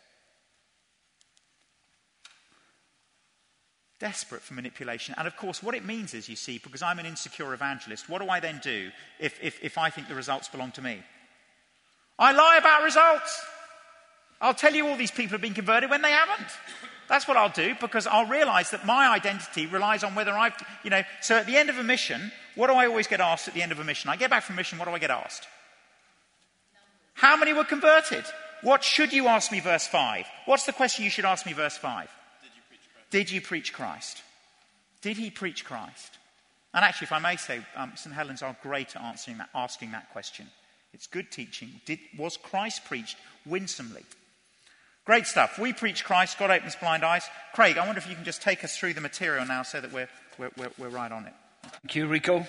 Desperate for manipulation. And of course, what it means is, you see, because I'm an insecure evangelist, what do I then do if, if, if I think the results belong to me? I lie about results. I'll tell you all these people have been converted when they haven't. That's what I'll do, because I'll realize that my identity relies on whether I've, you know, so at the end of a mission, what do I always get asked at the end of a mission? I get back from mission, what do I get asked? How many were converted? What should you ask me, verse five? What's the question you should ask me, verse five? Did you preach Christ? Did he preach Christ? And actually, if I may say, um, Saint Helens are great at answering that, asking that question. It's good teaching. Did, was Christ preached winsomely? Great stuff. We preach Christ. God opens blind eyes. Craig, I wonder if you can just take us through the material now so that we're, we're, we're, we're right on it. Thank you, Rico.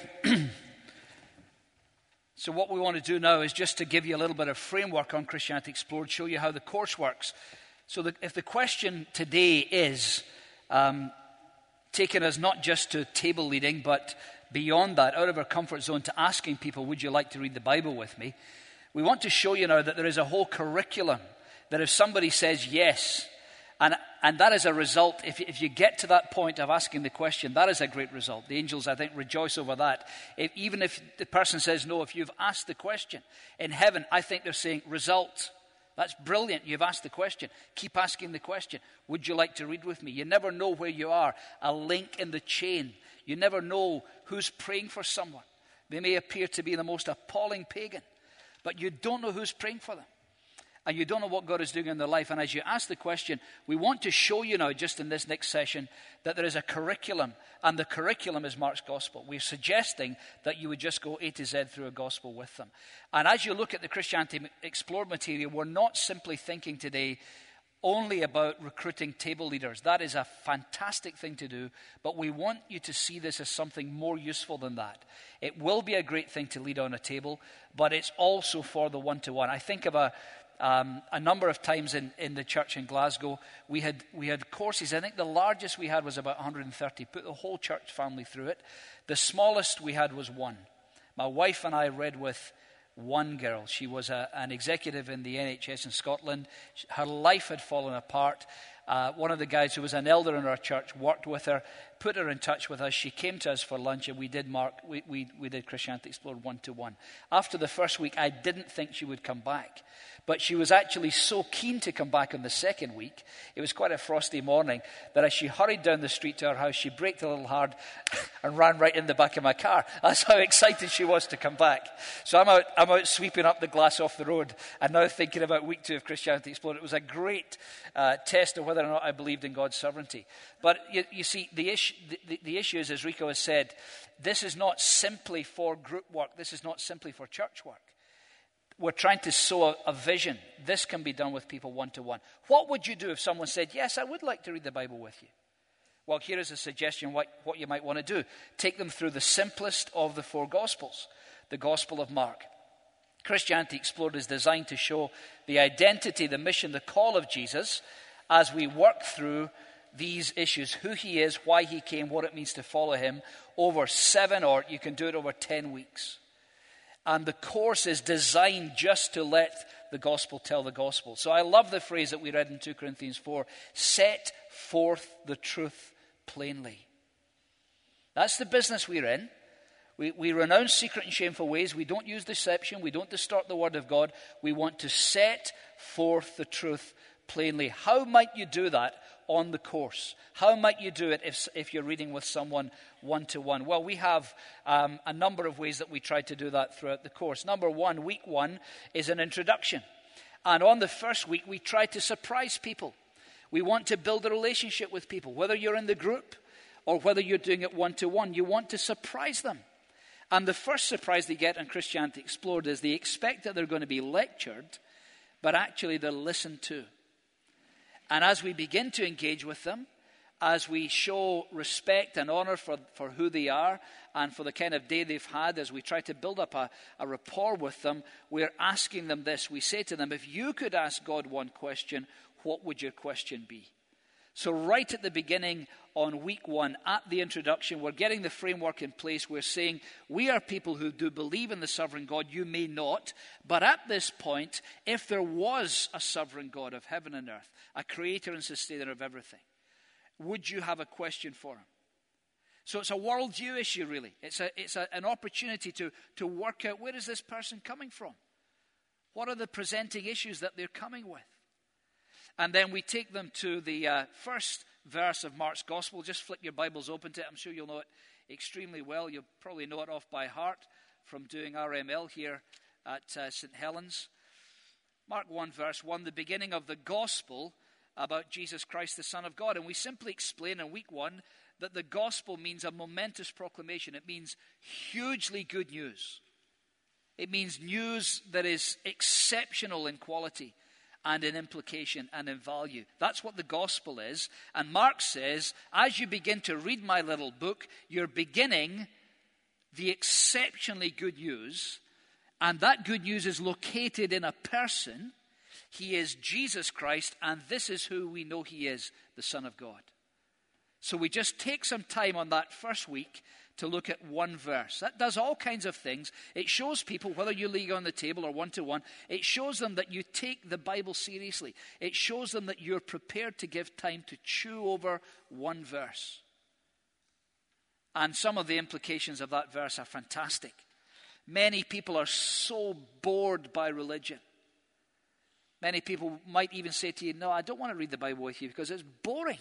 So what we want to do now is just to give you a little bit of framework on Christianity Explored, show you how the course works. So that if the question today is um, taking us not just to table leading, but beyond that, out of our comfort zone, to asking people, would you like to read the Bible with me? We want to show you now that there is a whole curriculum, that if somebody says yes, and and that is a result, if, if you get to that point of asking the question, that is a great result. The angels, I think, rejoice over that. If, even if the person says no, if you've asked the question, in heaven, I think they're saying, result, That's brilliant. You've asked the question. Keep asking the question. Would you like to read with me? You never know where you are. A link in the chain. You never know who's praying for someone. They may appear to be the most appalling pagan, but you don't know who's praying for them. And you don't know what God is doing in their life. And as you ask the question, we want to show you now, just in this next session, that there is a curriculum. And the curriculum is Mark's gospel. We're suggesting that you would just go A to Z through a gospel with them. And as you look at the Christianity Explored material, we're not simply thinking today only about recruiting table leaders. That is a fantastic thing to do, but we want you to see this as something more useful than that. It will be a great thing to lead on a table, but it's also for the one-to-one. I think of a Um, a number of times in, in the church in Glasgow, we had we had courses. I think the largest we had was about one hundred thirty. Put the whole church family through it. The smallest we had was one. My wife and I read with one girl. She was a, an executive in the N H S in Scotland. Her life had fallen apart. Uh, one of the guys who was an elder in our church worked with her, put her in touch with us. She came to us for lunch, and we did Mark. We we, we did Christianity Explored one to one. After the first week, I didn't think she would come back, but she was actually so keen to come back on the second week. It was quite a frosty morning that as she hurried down the street to her house, she braked a little hard and ran right in the back of my car. That's how excited she was to come back. So I'm out. I'm out sweeping up the glass off the road, and now thinking about week two of Christianity Explored. It was a great uh, test of whether or not I believed in God's sovereignty. But you, you see, the issue, the, the issue is, as Rico has said, this is not simply for group work. This is not simply for church work. We're trying to sow a, a vision. This can be done with people one-to-one. What would you do if someone said, yes, I would like to read the Bible with you? Well, here is a suggestion what, what you might want to do. Take them through the simplest of the four Gospels, the Gospel of Mark. Christianity Explored is designed to show the identity, the mission, the call of Jesus as we work through these issues, who he is, why he came, what it means to follow him, over seven, or you can do it over ten weeks. And the course is designed just to let the gospel tell the gospel. So I love the phrase that we read in two Corinthians four, set forth the truth plainly. That's the business we're in. We, we renounce secret and shameful ways. We don't use deception. We don't distort the word of God. We want to set forth the truth plainly. How might you do that on the course? How might you do it if, if you're reading with someone one-to-one? Well, we have um, a number of ways that we try to do that throughout the course. Number one, week one is an introduction. And on the first week, we try to surprise people. We want to build a relationship with people. Whether you're in the group or whether you're doing it one-to-one, you want to surprise them. And the first surprise they get on Christianity Explored is they expect that they're going to be lectured, but actually they're listened to. And as we begin to engage with them, as we show respect and honor for, for who they are and for the kind of day they've had, as we try to build up a, a rapport with them, we're asking them this. We say to them, if you could ask God one question, what would your question be? So right at the beginning on week one, at the introduction, we're getting the framework in place. We're saying we are people who do believe in the sovereign God. You may not. But at this point, if there was a sovereign God of heaven and earth, a creator and sustainer of everything, would you have a question for him? So it's a worldview issue, really. It's a, it's a, an opportunity to, to work out, where is this person coming from? What are the presenting issues that they're coming with? And then we take them to the uh, first verse of Mark's Gospel. Just flip your Bibles open to it. I'm sure you'll know it extremely well. You'll probably know it off by heart from doing R M L here at uh, Saint Helens. Mark one, verse one, the beginning of the Gospel about Jesus Christ, the Son of God. And we simply explain in week one that the Gospel means a momentous proclamation. It means hugely good news. It means news that is exceptional in quality and in implication and in value. That's what the gospel is. And Mark says, as you begin to read my little book, you're beginning the exceptionally good news. And that good news is located in a person. He is Jesus Christ, and this is who we know he is, the Son of God. So we just take some time on that first week to look at one verse. That does all kinds of things. It shows people, whether you league on the table or one-to-one, it shows them that you take the Bible seriously. It shows them that you're prepared to give time to chew over one verse. And some of the implications of that verse are fantastic. Many people are so bored by religion. Many people might even say to you, no, I don't want to read the Bible with you because it's boring.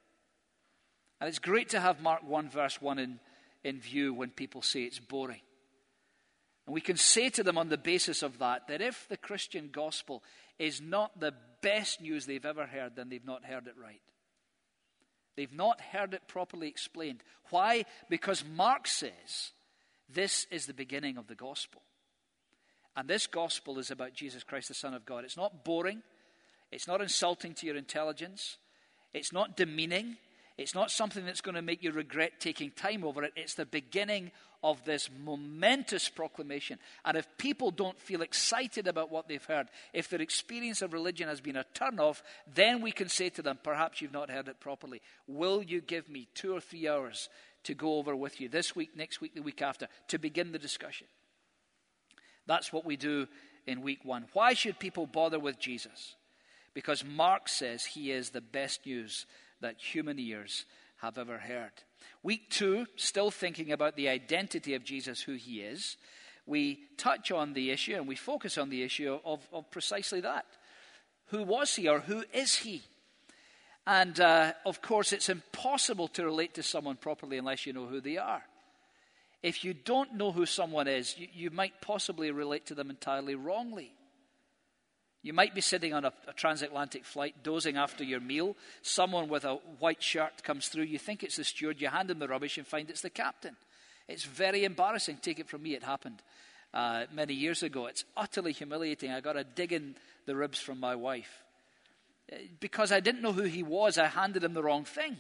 And it's great to have Mark one verse one in, in view when people say it's boring. And we can say to them on the basis of that, that if the Christian gospel is not the best news they've ever heard, then they've not heard it right. They've not heard it properly explained. Why? Because Mark says this is the beginning of the gospel. And this gospel is about Jesus Christ, the Son of God. It's not boring. It's not insulting to your intelligence. It's not demeaning. It's not something that's going to make you regret taking time over it. It's the beginning of this momentous proclamation. And if people don't feel excited about what they've heard, if their experience of religion has been a turn-off, then we can say to them, perhaps you've not heard it properly. Will you give me two or three hours to go over with you this week, next week, the week after, to begin the discussion? That's what we do in week one. Why should people bother with Jesus? Because Mark says he is the best news that human ears have ever heard. Week two, still thinking about the identity of Jesus, who he is, we touch on the issue and we focus on the issue of, of precisely that. Who was he, or who is he? And uh, of course, it's impossible to relate to someone properly unless you know who they are. If you don't know who someone is, you, you might possibly relate to them entirely wrongly. You might be sitting on a, a transatlantic flight, dozing after your meal. Someone with a white shirt comes through. You think it's the steward. You hand him the rubbish and find it's the captain. It's very embarrassing. Take it from me, it happened uh, many years ago. It's utterly humiliating. I got a dig in the ribs from my wife. Because I didn't know who he was, I handed him the wrong thing.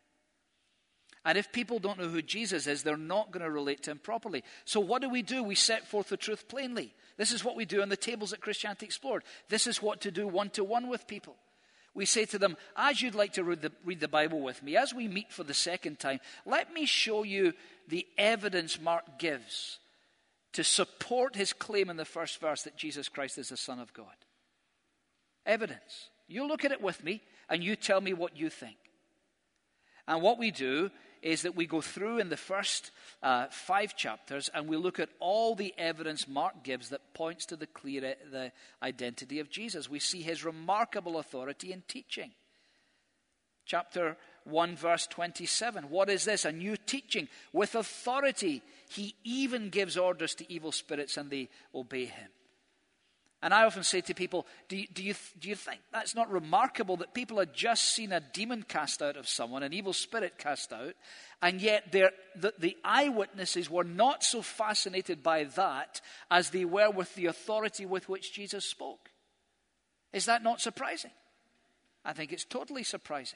And if people don't know who Jesus is, they're not going to relate to him properly. So what do we do? We set forth the truth plainly. This is what we do on the tables at Christianity Explored. This is what to do one-to-one with people. We say to them, as you'd like to read the, read the Bible with me, as we meet for the second time, let me show you the evidence Mark gives to support his claim in the first verse that Jesus Christ is the Son of God. Evidence. You look at it with me and you tell me what you think. And what we do is that we go through in the first uh, five chapters and we look at all the evidence Mark gives that points to the clear the identity of Jesus. We see his remarkable authority in teaching. Chapter one, verse twenty-seven. What is this? A new teaching. With authority, he even gives orders to evil spirits and they obey him. And I often say to people, do you, do you, do you think that's not remarkable that people had just seen a demon cast out of someone, an evil spirit cast out, and yet the, the eyewitnesses were not so fascinated by that as they were with the authority with which Jesus spoke? Is that not surprising? I think it's totally surprising.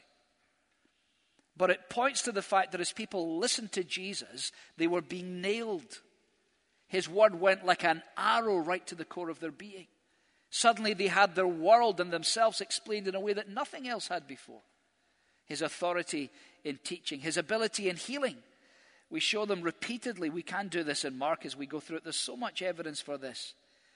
But it points to the fact that as people listened to Jesus, they were being nailed. His word went like an arrow right to the core of their being. Suddenly they had their world and themselves explained in a way that nothing else had before. His authority in teaching, his ability in healing. We show them repeatedly. We can do this in Mark as we go through it. There's so much evidence for this.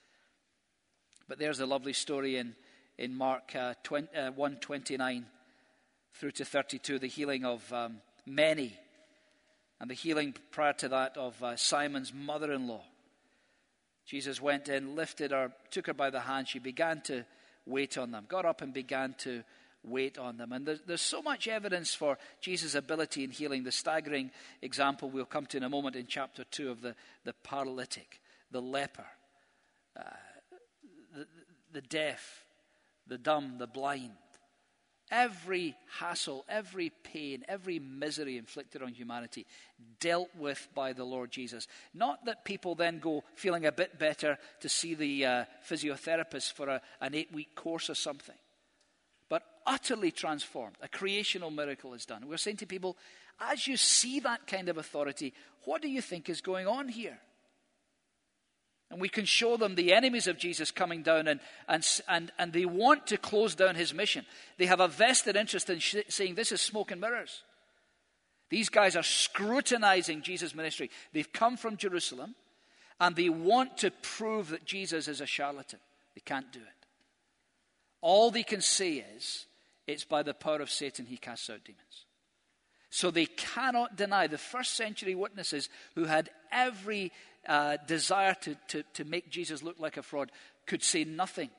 But there's a lovely story in, in Mark uh, twenty, uh, one twenty-nine through to thirty-two, the healing of um, many. And the healing prior to that of uh, Simon's mother-in-law. Jesus went in, lifted her, took her by the hand. She began to wait on them. Got up and began to wait on them. And there's, there's so much evidence for Jesus' ability in healing. The staggering example we'll come to in a moment in chapter two of the, the paralytic, the leper, uh, the, the deaf, the dumb, the blind. Every hassle, every pain, every misery inflicted on humanity dealt with by the Lord Jesus. Not that people then go feeling a bit better to see the uh, physiotherapist for a, an eight-week course or something. But utterly transformed. A creational miracle is done. We're saying to people, as you see that kind of authority, what do you think is going on here? And we can show them the enemies of Jesus coming down and, and, and, and they want to close down his mission. They have a vested interest in sh- saying this is smoke and mirrors. These guys are scrutinizing Jesus' ministry. They've come from Jerusalem and they want to prove that Jesus is a charlatan. They can't do it. All they can say is, it's by the power of Satan he casts out demons. So they cannot deny. The first century witnesses who had every uh, desire to, to, to make Jesus look like a fraud could say nothing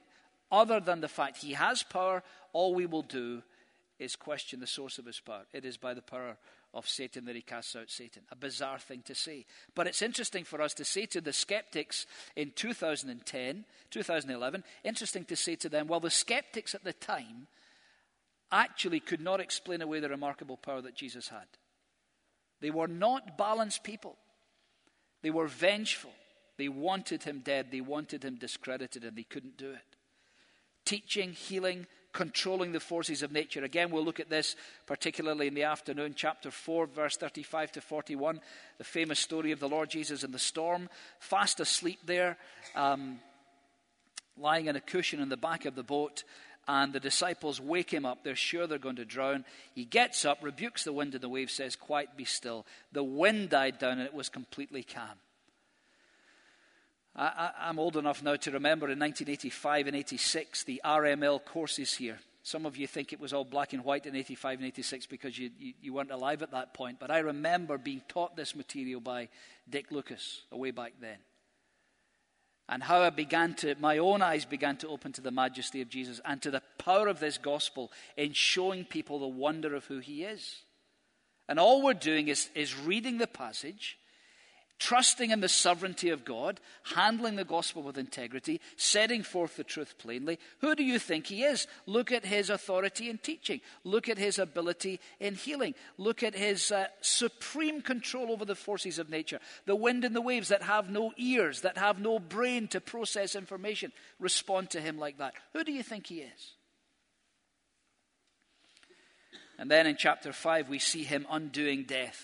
other than the fact he has power, all we will do is question the source of his power. It is by the power of Satan that he casts out Satan. A bizarre thing to say. But it's interesting for us to say to the skeptics in two thousand ten, two thousand eleven, interesting to say to them, well, the skeptics at the time actually could not explain away the remarkable power that Jesus had. They were not balanced people. They were vengeful. They wanted him dead. They wanted him discredited, and they couldn't do it. Teaching, healing, controlling the forces of nature. Again, we'll look at this particularly in the afternoon. Chapter four, verse thirty-five to forty-one. The famous story of the Lord Jesus in the storm. Fast asleep there, um, lying in a cushion in the back of the boat. And the disciples wake him up. They're sure they're going to drown. He gets up, rebukes the wind and the waves, says, "Quiet, be still." The wind died down and it was completely calm. I, I, I'm old enough now to remember in nineteen eighty-five and eighty-six, the R M L courses here. Some of you think it was all black and white in eighty-five and eighty-six because you, you, you weren't alive at that point. But I remember being taught this material by Dick Lucas way back then. And how I began to, my own eyes began to open to the majesty of Jesus and to the power of this gospel in showing people the wonder of who he is. And all we're doing is, is reading the passage, trusting in the sovereignty of God, handling the gospel with integrity, setting forth the truth plainly. Who do you think he is? Look at his authority in teaching. Look at his ability in healing. Look at his uh, supreme control over the forces of nature. The wind and the waves that have no ears, that have no brain to process information, respond to him like that. Who do you think he is? And then in chapter five, we see him undoing death.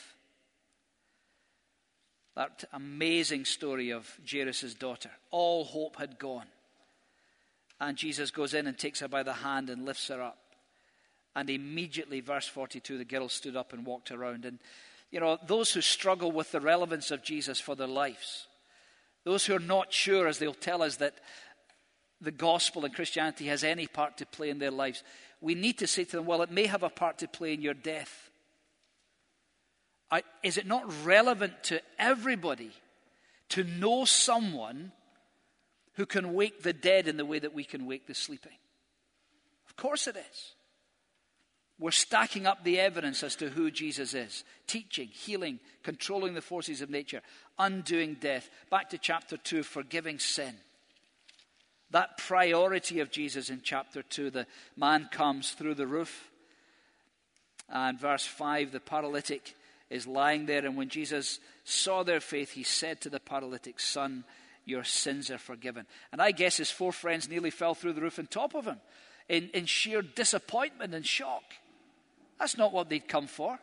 That amazing story of Jairus' daughter. All hope had gone. And Jesus goes in and takes her by the hand and lifts her up. And immediately, verse forty-two, the girl stood up and walked around. And, you know, those who struggle with the relevance of Jesus for their lives, those who are not sure, as they'll tell us, that the gospel and Christianity has any part to play in their lives, we need to say to them, well, it may have a part to play in your death. I, is it not relevant to everybody to know someone who can wake the dead in the way that we can wake the sleeping? Of course it is. We're stacking up the evidence as to who Jesus is. Teaching, healing, controlling the forces of nature, undoing death. Back to chapter two, forgiving sin. That priority of Jesus in chapter two, the man comes through the roof. And verse five, the paralytic is lying there, and when Jesus saw their faith, he said to the paralytic, "Son, your sins are forgiven." And I guess his four friends nearly fell through the roof on top of him in, in sheer disappointment and shock. That's not what they'd come for.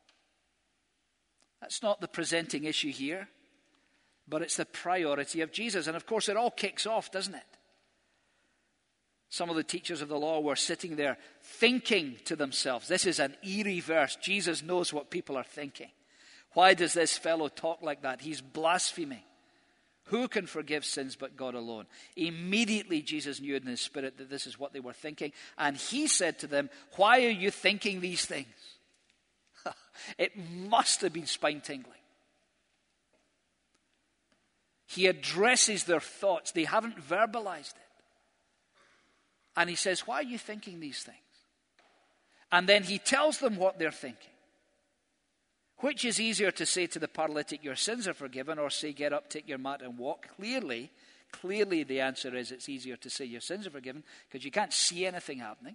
That's not the presenting issue here, but it's the priority of Jesus. And of course, it all kicks off, doesn't it? Some of the teachers of the law were sitting there thinking to themselves, this is an eerie verse. Jesus knows what people are thinking. Why does this fellow talk like that? He's blaspheming. Who can forgive sins but God alone? Immediately Jesus knew in his spirit that this is what they were thinking. And he said to them, why are you thinking these things? It must have been spine-tingling. He addresses their thoughts. They haven't verbalized it. And he says, why are you thinking these things? And then he tells them what they're thinking. Which is easier to say to the paralytic, your sins are forgiven, or say, get up, take your mat and walk? Clearly, clearly the answer is it's easier to say your sins are forgiven because you can't see anything happening.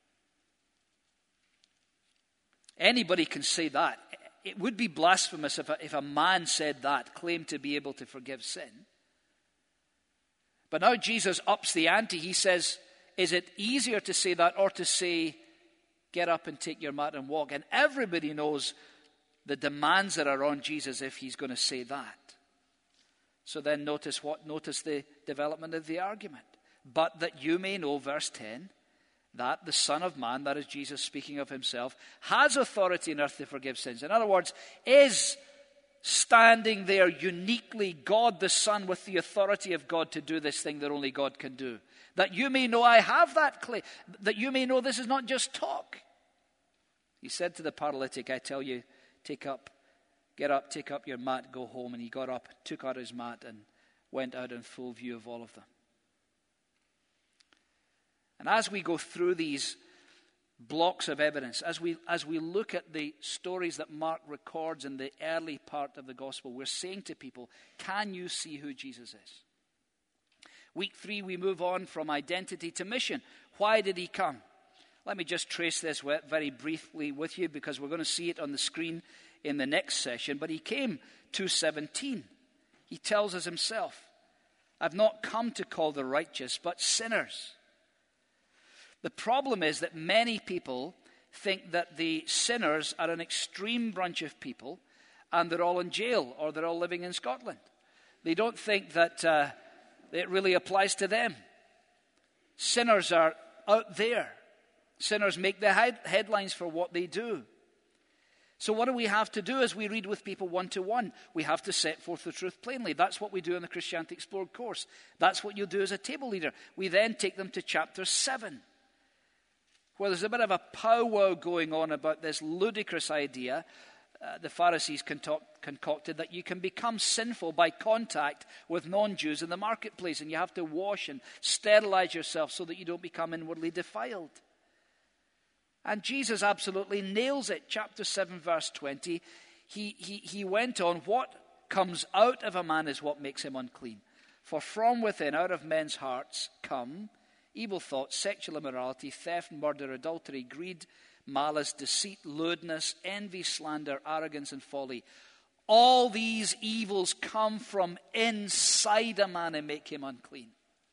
Anybody can say that. It would be blasphemous if a, if a man said that, claimed to be able to forgive sin. But now Jesus ups the ante. He says, is it easier to say that or to say, get up and take your mat and walk? And everybody knows the demands that are on Jesus if he's going to say that. So then notice what? Notice the development of the argument. But that you may know, verse ten, that the Son of Man, that is Jesus speaking of himself, has authority on earth to forgive sins. In other words, is standing there uniquely God the Son with the authority of God to do this thing that only God can do. That you may know I have that claim. That you may know this is not just talk. He said to the paralytic, I tell you, take up, get up, take up your mat, go home. And he got up, took out his mat and went out in full view of all of them. And as we go through these blocks of evidence, as we, as we look at the stories that Mark records in the early part of the gospel, we're saying to people, can you see who Jesus is? Week three, we move on from identity to mission. Why did he come? Let me just trace this very briefly with you, because we're going to see it on the screen in the next session. But he came to seventeen. He tells us himself, I've not come to call the righteous, but sinners. The problem is that many people think that the sinners are an extreme bunch of people and they're all in jail or they're all living in Scotland. They don't think that uh, it really applies to them. Sinners are out there. Sinners make the head- headlines for what they do. So what do we have to do as we read with people one-to-one? We have to set forth the truth plainly. That's what we do in the Christianity Explored course. That's what you'll do as a table leader. We then take them to chapter seven, where there's a bit of a powwow going on about this ludicrous idea uh, the Pharisees concoct- concocted, that you can become sinful by contact with non-Jews in the marketplace, and you have to wash and sterilize yourself so that you don't become inwardly defiled. And Jesus absolutely nails it. Chapter seven, verse twenty, he, he, he went on, what comes out of a man is what makes him unclean. For from within, out of men's hearts, come evil thoughts, sexual immorality, theft, murder, adultery, greed, malice, deceit, lewdness, envy, slander, arrogance, and folly. All these evils come from inside a man and make him unclean.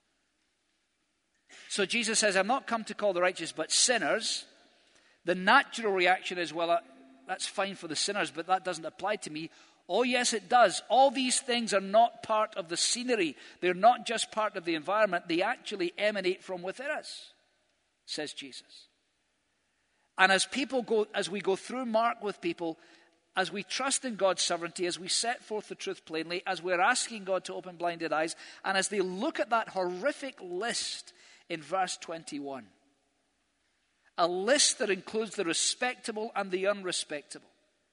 So Jesus says, I've not come to call the righteous, but sinners. The natural reaction is, well, uh, that's fine for the sinners, but that doesn't apply to me. Oh, yes, it does. All these things are not part of the scenery. They're not just part of the environment. They actually emanate from within us, says Jesus. And as people go, as we go through Mark with people, as we trust in God's sovereignty, as we set forth the truth plainly, as we're asking God to open blinded eyes, and as they look at that horrific list in verse twenty-one, a list that includes the respectable and the unrespectable.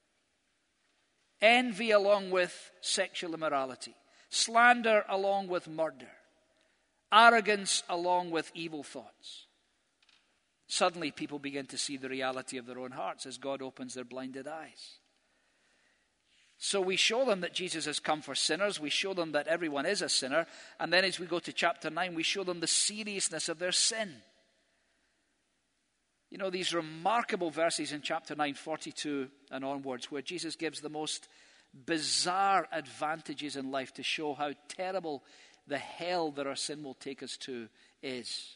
Envy along with sexual immorality. Slander along with murder. Arrogance along with evil thoughts. Suddenly people begin to see the reality of their own hearts as God opens their blinded eyes. So we show them that Jesus has come for sinners. We show them that everyone is a sinner. And then as we go to chapter nine, we show them the seriousness of their sin. You know, these remarkable verses in chapter nine, forty-two and onwards, where Jesus gives the most bizarre advantages in life to show how terrible the hell that our sin will take us to is.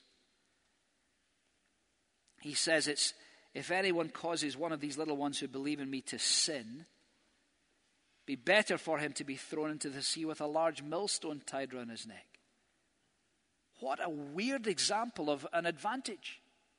He says, it's, if anyone causes one of these little ones who believe in me to sin, be better for him to be thrown into the sea with a large millstone tied around his neck. What a weird example of an advantage.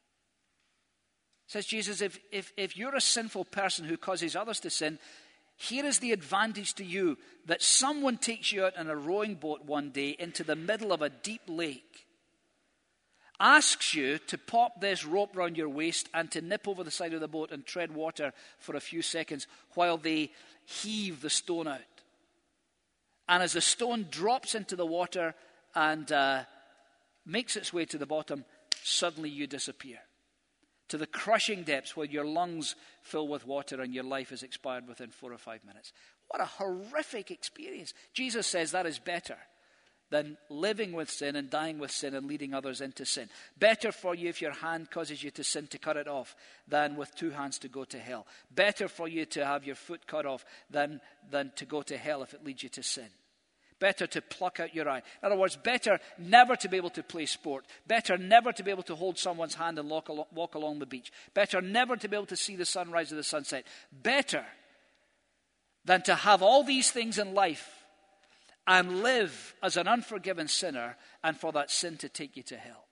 Says Jesus, if, if, if you're a sinful person who causes others to sin, here is the advantage to you, that someone takes you out in a rowing boat one day into the middle of a deep lake, asks you to pop this rope round your waist and to nip over the side of the boat and tread water for a few seconds while they heave the stone out. And as the stone drops into the water and uh, makes its way to the bottom, suddenly you disappear to the crushing depths where your lungs fill with water and your life is expired within four or five minutes. What a horrific experience. Jesus says that is better than living with sin and dying with sin and leading others into sin. Better for you if your hand causes you to sin to cut it off than with two hands to go to hell. Better for you to have your foot cut off than, than to go to hell if it leads you to sin. Better to pluck out your eye. In other words, better never to be able to play sport. Better never to be able to hold someone's hand and walk along, walk along the beach. Better never to be able to see the sunrise or the sunset. Better than to have all these things in life and live as an unforgiven sinner and for that sin to take you to hell.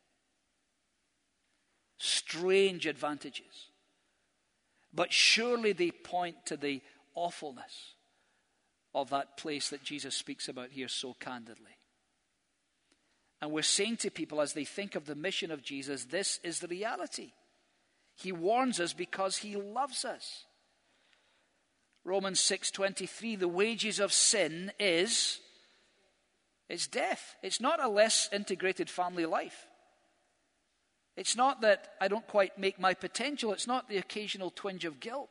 Strange advantages. But surely they point to the awfulness of that place that Jesus speaks about here so candidly. And we're saying to people as they think of the mission of Jesus, this is the reality. He warns us because he loves us. Romans six twenty-three, the wages of sin is, it's death. It's not a less integrated family life. It's not that I don't quite make my potential. It's not the occasional twinge of guilt.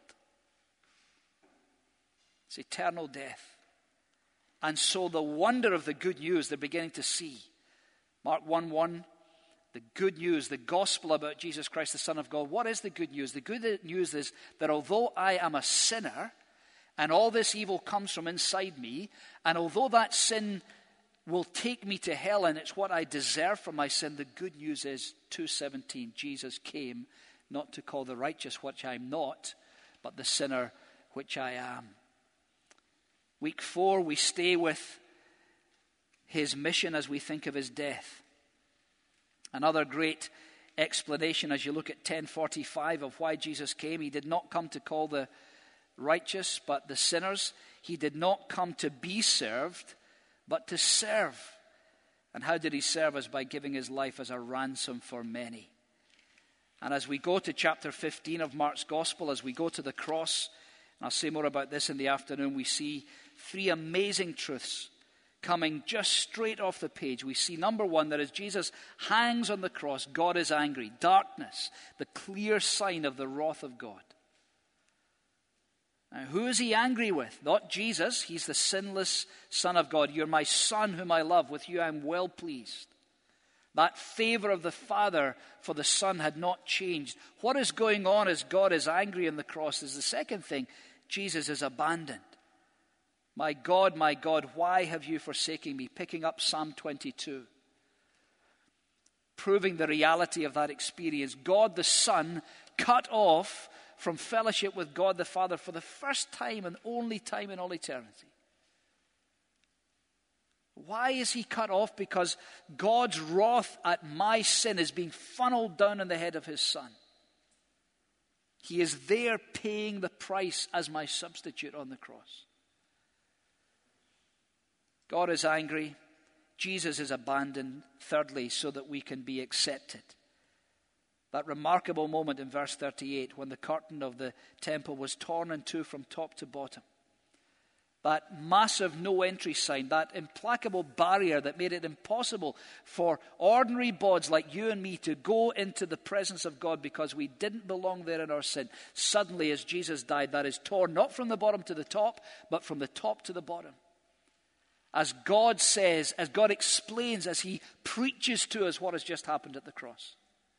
It's eternal death. And so the wonder of the good news they're beginning to see. Mark one one, the good news, the gospel about Jesus Christ, the Son of God. What is the good news? The good news is that although I am a sinner, and all this evil comes from inside me, and although that sin will take me to hell and it's what I deserve for my sin, the good news is, two seventeen, Jesus came not to call the righteous which I am not, but the sinner which I am. Week four, we stay with his mission as we think of his death. Another great explanation as you look at ten forty-five of why Jesus came. He did not come to call the righteous, but the sinners. He did not come to be served, but to serve. And how did he serve us? By giving his life as a ransom for many. And as we go to chapter fifteen of Mark's Gospel, as we go to the cross, and I'll say more about this in the afternoon, we see three amazing truths coming just straight off the page. We see, number one, that as Jesus hangs on the cross, God is angry. Darkness, the clear sign of the wrath of God. Now, who is he angry with? Not Jesus. He's the sinless Son of God. You're my Son whom I love. With you I am well pleased. That favor of the Father for the Son had not changed. What is going on as God is angry on the cross is the second thing. Jesus is abandoned. My God, my God, why have you forsaken me? Picking up Psalm twenty-two. Proving the reality of that experience. God the Son cut off from fellowship with God the Father for the first time and only time in all eternity. Why is he cut off? Because God's wrath at my sin is being funneled down on the head of his Son. He is there paying the price as my substitute on the cross. God is angry. Jesus is abandoned. Thirdly, so that we can be accepted. That remarkable moment in verse thirty-eight when the curtain of the temple was torn in two from top to bottom. That massive no entry sign, that implacable barrier that made it impossible for ordinary bods like you and me to go into the presence of God because we didn't belong there in our sin. Suddenly, as Jesus died, that is torn not from the bottom to the top, but from the top to the bottom. As God says, as God explains, as he preaches to us what has just happened at the cross.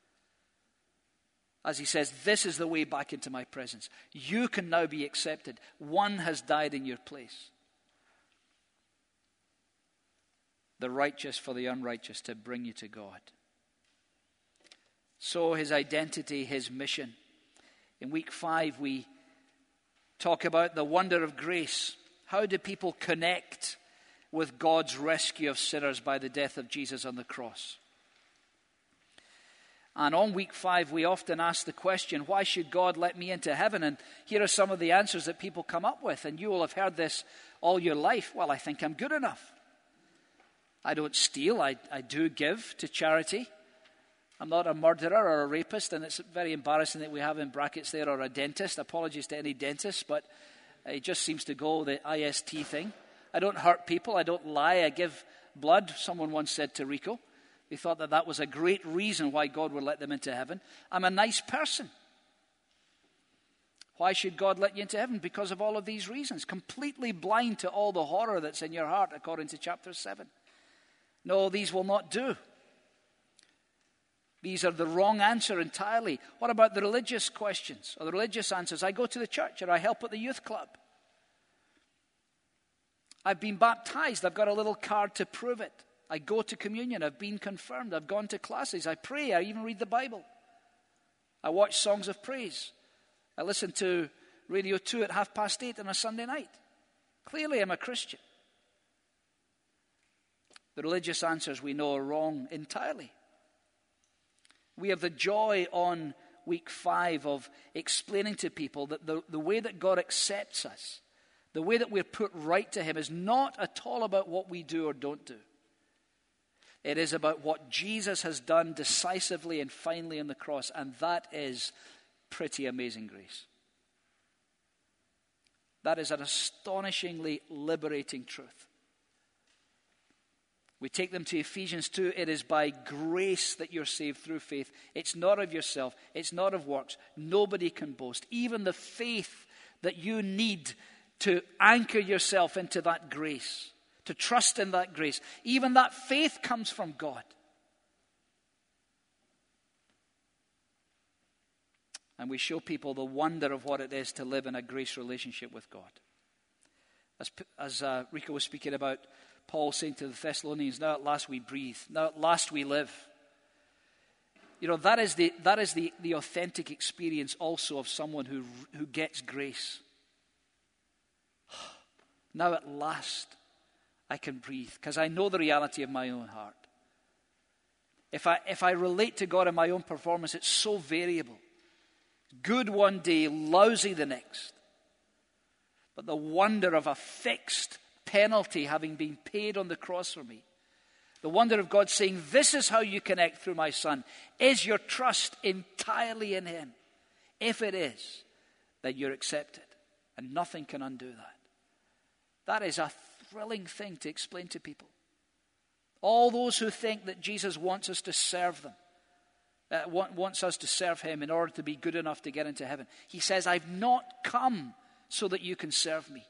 As he says, this is the way back into my presence. You can now be accepted. One has died in your place. The righteous for the unrighteous to bring you to God. So his identity, his mission. In week five, we talk about the wonder of grace. How do people connect with God's rescue of sinners by the death of Jesus on the cross? And on week five, we often ask the question, why should God let me into heaven? And here are some of the answers that people come up with. And you will have heard this all your life. Well, I think I'm good enough. I don't steal. I, I do give to charity. I'm not a murderer or a rapist. And it's very embarrassing that we have in brackets there, or a dentist. Apologies to any dentists, but it just seems to go, the I S T thing. I don't hurt people. I don't lie. I give blood. Someone once said to Rico. They thought that that was a great reason why God would let them into heaven. I'm a nice person. Why should God let you into heaven? Because of all of these reasons. Completely blind to all the horror that's in your heart, according to chapter seven. No, these will not do. These are the wrong answer entirely. What about the religious questions or the religious answers? I go to the church or I help at the youth club. I've been baptized. I've got a little card to prove it. I go to communion. I've been confirmed. I've gone to classes. I pray. I even read the Bible. I watch songs of praise. I listen to Radio two at half past eight on a Sunday night. Clearly, I'm a Christian. The religious answers we know are wrong entirely. We have the joy on week five of explaining to people that the, the way that God accepts us, the way that we're put right to him, is not at all about what we do or don't do. It is about what Jesus has done decisively and finally on the cross, and that is pretty amazing grace. That is an astonishingly liberating truth. We take them to Ephesians two. It is by grace that you're saved through faith. It's not of yourself. It's not of works. Nobody can boast. Even the faith that you need to anchor yourself into that grace, to trust in that grace, even that faith comes from God. And we show people the wonder of what it is to live in a grace relationship with God. As, as uh, Rico was speaking about, Paul saying to the Thessalonians, now at last we breathe, now at last we live. You know, that is the that is the, the authentic experience also of someone who who gets grace. Now at last I can breathe, because I know the reality of my own heart. If I if I relate to God in my own performance, it's so variable. Good one day, lousy the next. But the wonder of a fixed penalty having been paid on the cross for me. The wonder of God saying, this is how you connect through my Son. Is your trust entirely in him? If it is, then you're accepted. And nothing can undo that. That is a thrilling thing to explain to people. All those who think that Jesus wants us to serve them, uh, want, wants us to serve him in order to be good enough to get into heaven. He says, I've not come so that you can serve me.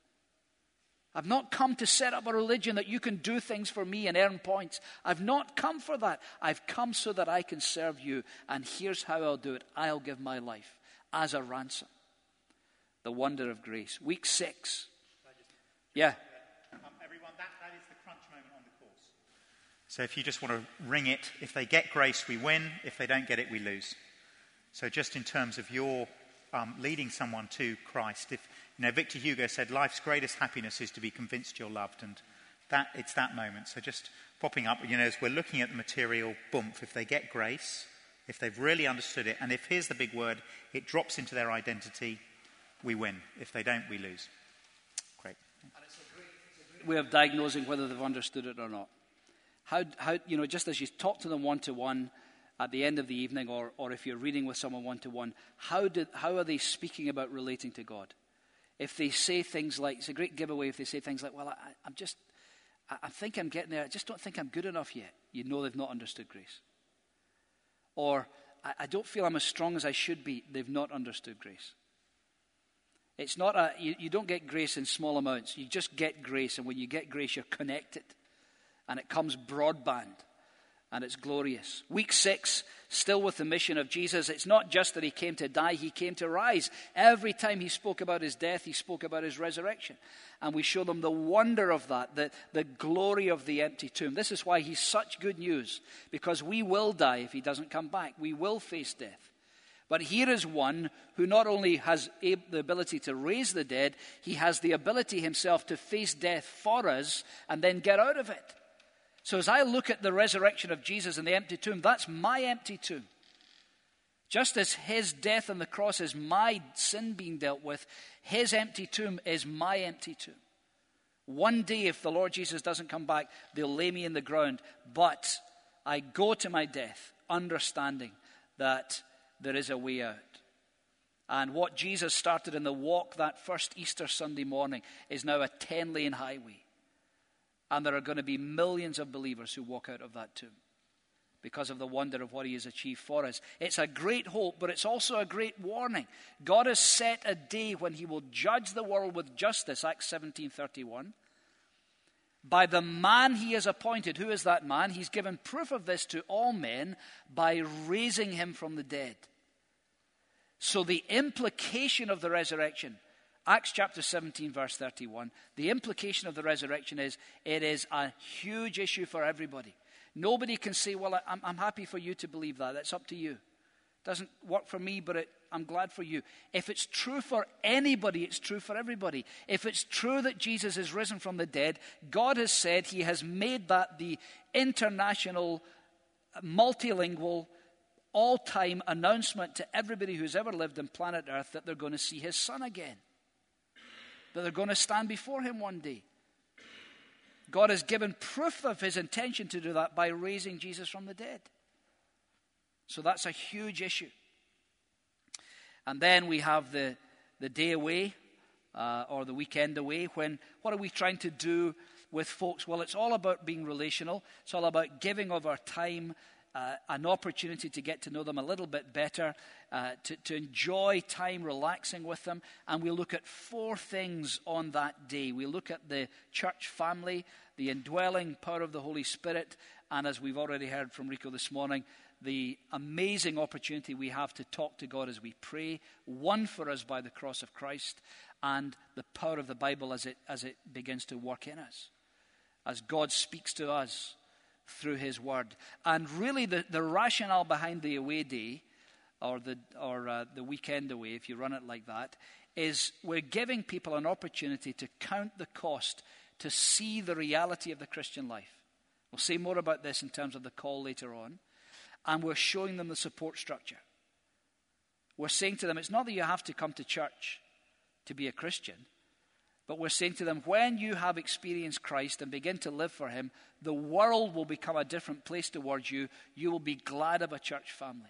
I've not come to set up a religion that you can do things for me and earn points. I've not come for that. I've come so that I can serve you. And here's how I'll do it. I'll give my life as a ransom. The wonder of grace. Week six. Yeah. Um, everyone, that, that is the crunch moment on the course. So if you just want to ring it, if they get grace, we win. If they don't get it, we lose. So just in terms of your um, leading someone to Christ, if you know, Victor Hugo said, life's greatest happiness is to be convinced you're loved, and that it's that moment. So just popping up, you know, as we're looking at the material, boom, if they get grace, if they've really understood it, and if, here's the big word, it drops into their identity, we win. If they don't, we lose. Great. And it's a great, it's a great way of diagnosing whether they've understood it or not. How, how you know, just as you talk to them one-to-one at the end of the evening, or, or if you're reading with someone one-to-one, how, did, how are they speaking about relating to God? If they say things like, it's a great giveaway if they say things like, well, I, I'm just, I, I think I'm getting there, I just don't think I'm good enough yet. You know they've not understood grace. Or, I, I don't feel I'm as strong as I should be. They've not understood grace. It's not a, you, you don't get grace in small amounts. You just get grace, and when you get grace, you're connected. And it comes broadband. And it's glorious. Week six, still with the mission of Jesus. It's not just that he came to die, he came to rise. Every time he spoke about his death, he spoke about his resurrection. And we show them the wonder of that, the, the glory of the empty tomb. This is why he's such good news. Because we will die if he doesn't come back. We will face death. But here is one who not only has the ability to raise the dead, he has the ability himself to face death for us and then get out of it. So as I look at the resurrection of Jesus and the empty tomb, that's my empty tomb. Just as his death on the cross is my sin being dealt with, his empty tomb is my empty tomb. One day, if the Lord Jesus doesn't come back, they'll lay me in the ground. But I go to my death, understanding that there is a way out. And what Jesus started in the walk that first Easter Sunday morning is now a ten-lane highway. And there are going to be millions of believers who walk out of that tomb because of the wonder of what he has achieved for us. It's a great hope, but it's also a great warning. God has set a day when he will judge the world with justice, Acts seventeen thirty-one, by the man he has appointed. Who is that man? He's given proof of this to all men by raising him from the dead. So the implication of the resurrection, Acts chapter seventeen, verse thirty-one, the implication of the resurrection is it is a huge issue for everybody. Nobody can say, well, I'm, I'm happy for you to believe that. That's up to you. It doesn't work for me, but it, I'm glad for you. If it's true for anybody, it's true for everybody. If it's true that Jesus is risen from the dead, God has said he has made that the international, multilingual, all-time announcement to everybody who's ever lived on planet Earth that they're going to see his son again. That they're going to stand before him one day. God has given proof of his intention to do that by raising Jesus from the dead. So that's a huge issue. And then we have the, the day away, uh, or the weekend away, when what are we trying to do with folks? Well, it's all about being relational. It's all about giving of our time, uh, an opportunity to get to know them a little bit better, uh, to, to enjoy time relaxing with them. And we look at four things on that day. We look at the church family, the indwelling power of the Holy Spirit, and as we've already heard from Rico this morning, the amazing opportunity we have to talk to God as we pray, won for us by the cross of Christ, and the power of the Bible as it as it begins to work in us, as God speaks to us through his word. And really the, the rationale behind the away day, or the or uh, the weekend away, if you run it like that, is we're giving people an opportunity to count the cost, to see the reality of the Christian life. We'll say more about this in terms of the call later on. And we're showing them the support structure. We're saying to them, it's not that you have to come to church to be a Christian, but we're saying to them, when you have experienced Christ and begin to live for him, the world will become a different place towards you. You will be glad of a church family.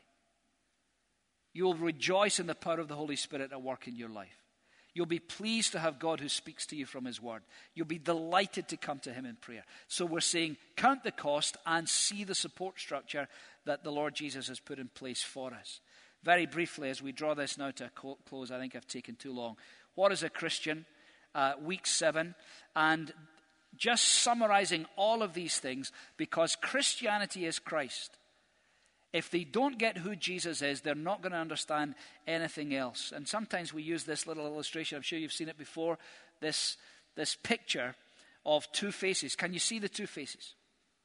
You will rejoice in the power of the Holy Spirit at work in your life. You'll be pleased to have God who speaks to you from his word. You'll be delighted to come to him in prayer. So we're saying, count the cost and see the support structure that the Lord Jesus has put in place for us. Very briefly, as we draw this now to a close, I think I've taken too long. What is a Christian? Uh, week seven. And just summarizing all of these things, because Christianity is Christ. If they don't get who Jesus is, they're not going to understand anything else. And sometimes we use this little illustration. I'm sure you've seen it before. This, this picture of two faces. Can you see the two faces?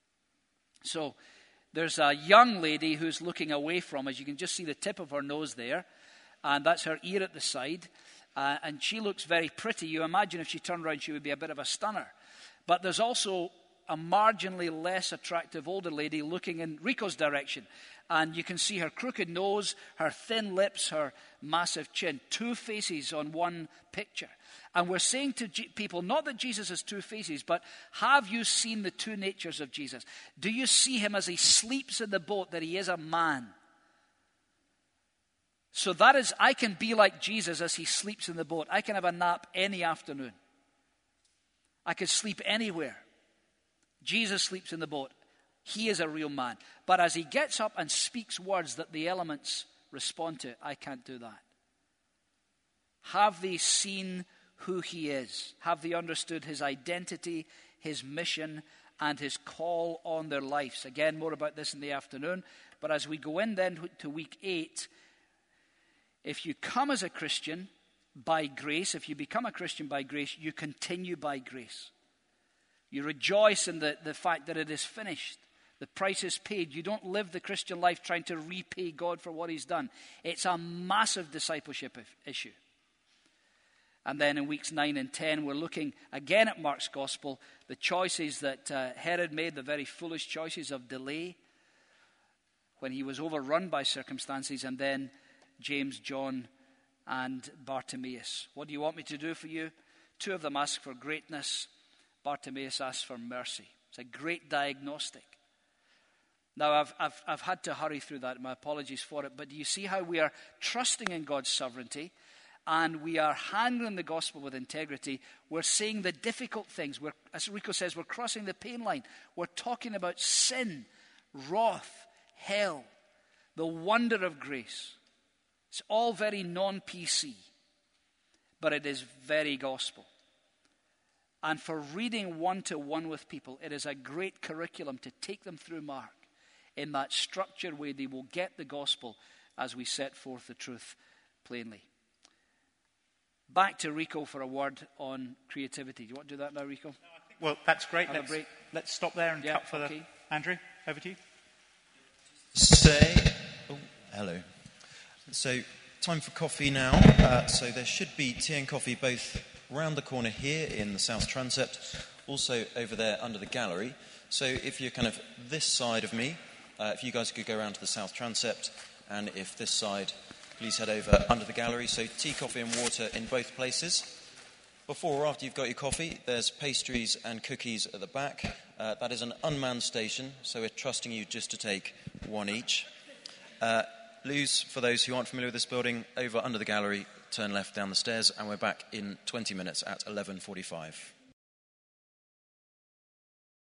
So there's a young lady who's looking away from us. You can just see the tip of her nose there. And that's her ear at the side. Uh, and she looks very pretty. You imagine if she turned around, she would be a bit of a stunner. But there's also a marginally less attractive older lady looking in Rico's direction. And you can see her crooked nose, her thin lips, her massive chin. Two faces on one picture. And we're saying to G- people, not that Jesus has two faces, but have you seen the two natures of Jesus? Do you see him as he sleeps in the boat, that he is a man? So that is, I can be like Jesus as he sleeps in the boat. I can have a nap any afternoon. I could sleep anywhere. Jesus sleeps in the boat. He is a real man. But as he gets up and speaks words that the elements respond to, I can't do that. Have they seen who he is? Have they understood his identity, his mission, and his call on their lives? Again, more about this in the afternoon. But as we go in then to week eight, if you come as a Christian by grace, if you become a Christian by grace, you continue by grace. You rejoice in the, the fact that it is finished. The price is paid. You don't live the Christian life trying to repay God for what he's done. It's a massive discipleship issue. And then in weeks nine and ten, we're looking again at Mark's gospel, the choices that uh, Herod made, the very foolish choices of delay when he was overrun by circumstances, and then James, John, and Bartimaeus. What do you want me to do for you? Two of them ask for greatness. Bartimaeus asks for mercy. It's a great diagnostic. Now, I've, I've, I've had to hurry through that. My apologies for it. But do you see how we are trusting in God's sovereignty, and we are handling the gospel with integrity? We're saying the difficult things. We're, as Rico says, we're crossing the pain line. We're talking about sin, wrath, hell, the wonder of grace. It's all very non-P C, but it is very gospel. And for reading one-to-one with people, it is a great curriculum to take them through Mark. In that structured way, they will get the gospel as we set forth the truth plainly. Back to Rico for a word on creativity. Do you want to do that now, Rico? No, I think, well, that's great. Have a Let's, break. let's stop there and Yeah, cut for okay. the... Andrew, over to you. Stay. Oh, hello. So, time for coffee now. Uh, so there should be tea and coffee both round the corner here in the South Transept, also over there under the gallery. So if you're kind of this side of me, uh, if you guys could go around to the South Transept, and if this side, please head over under the gallery. So tea, coffee and water in both places. Before or after you've got your coffee, there's pastries and cookies at the back. Uh, that is an unmanned station, so we're trusting you just to take one each. Uh, Lou's, for those who aren't familiar with this building, over under the gallery, turn left down the stairs, and we're back in twenty minutes at eleven forty-five.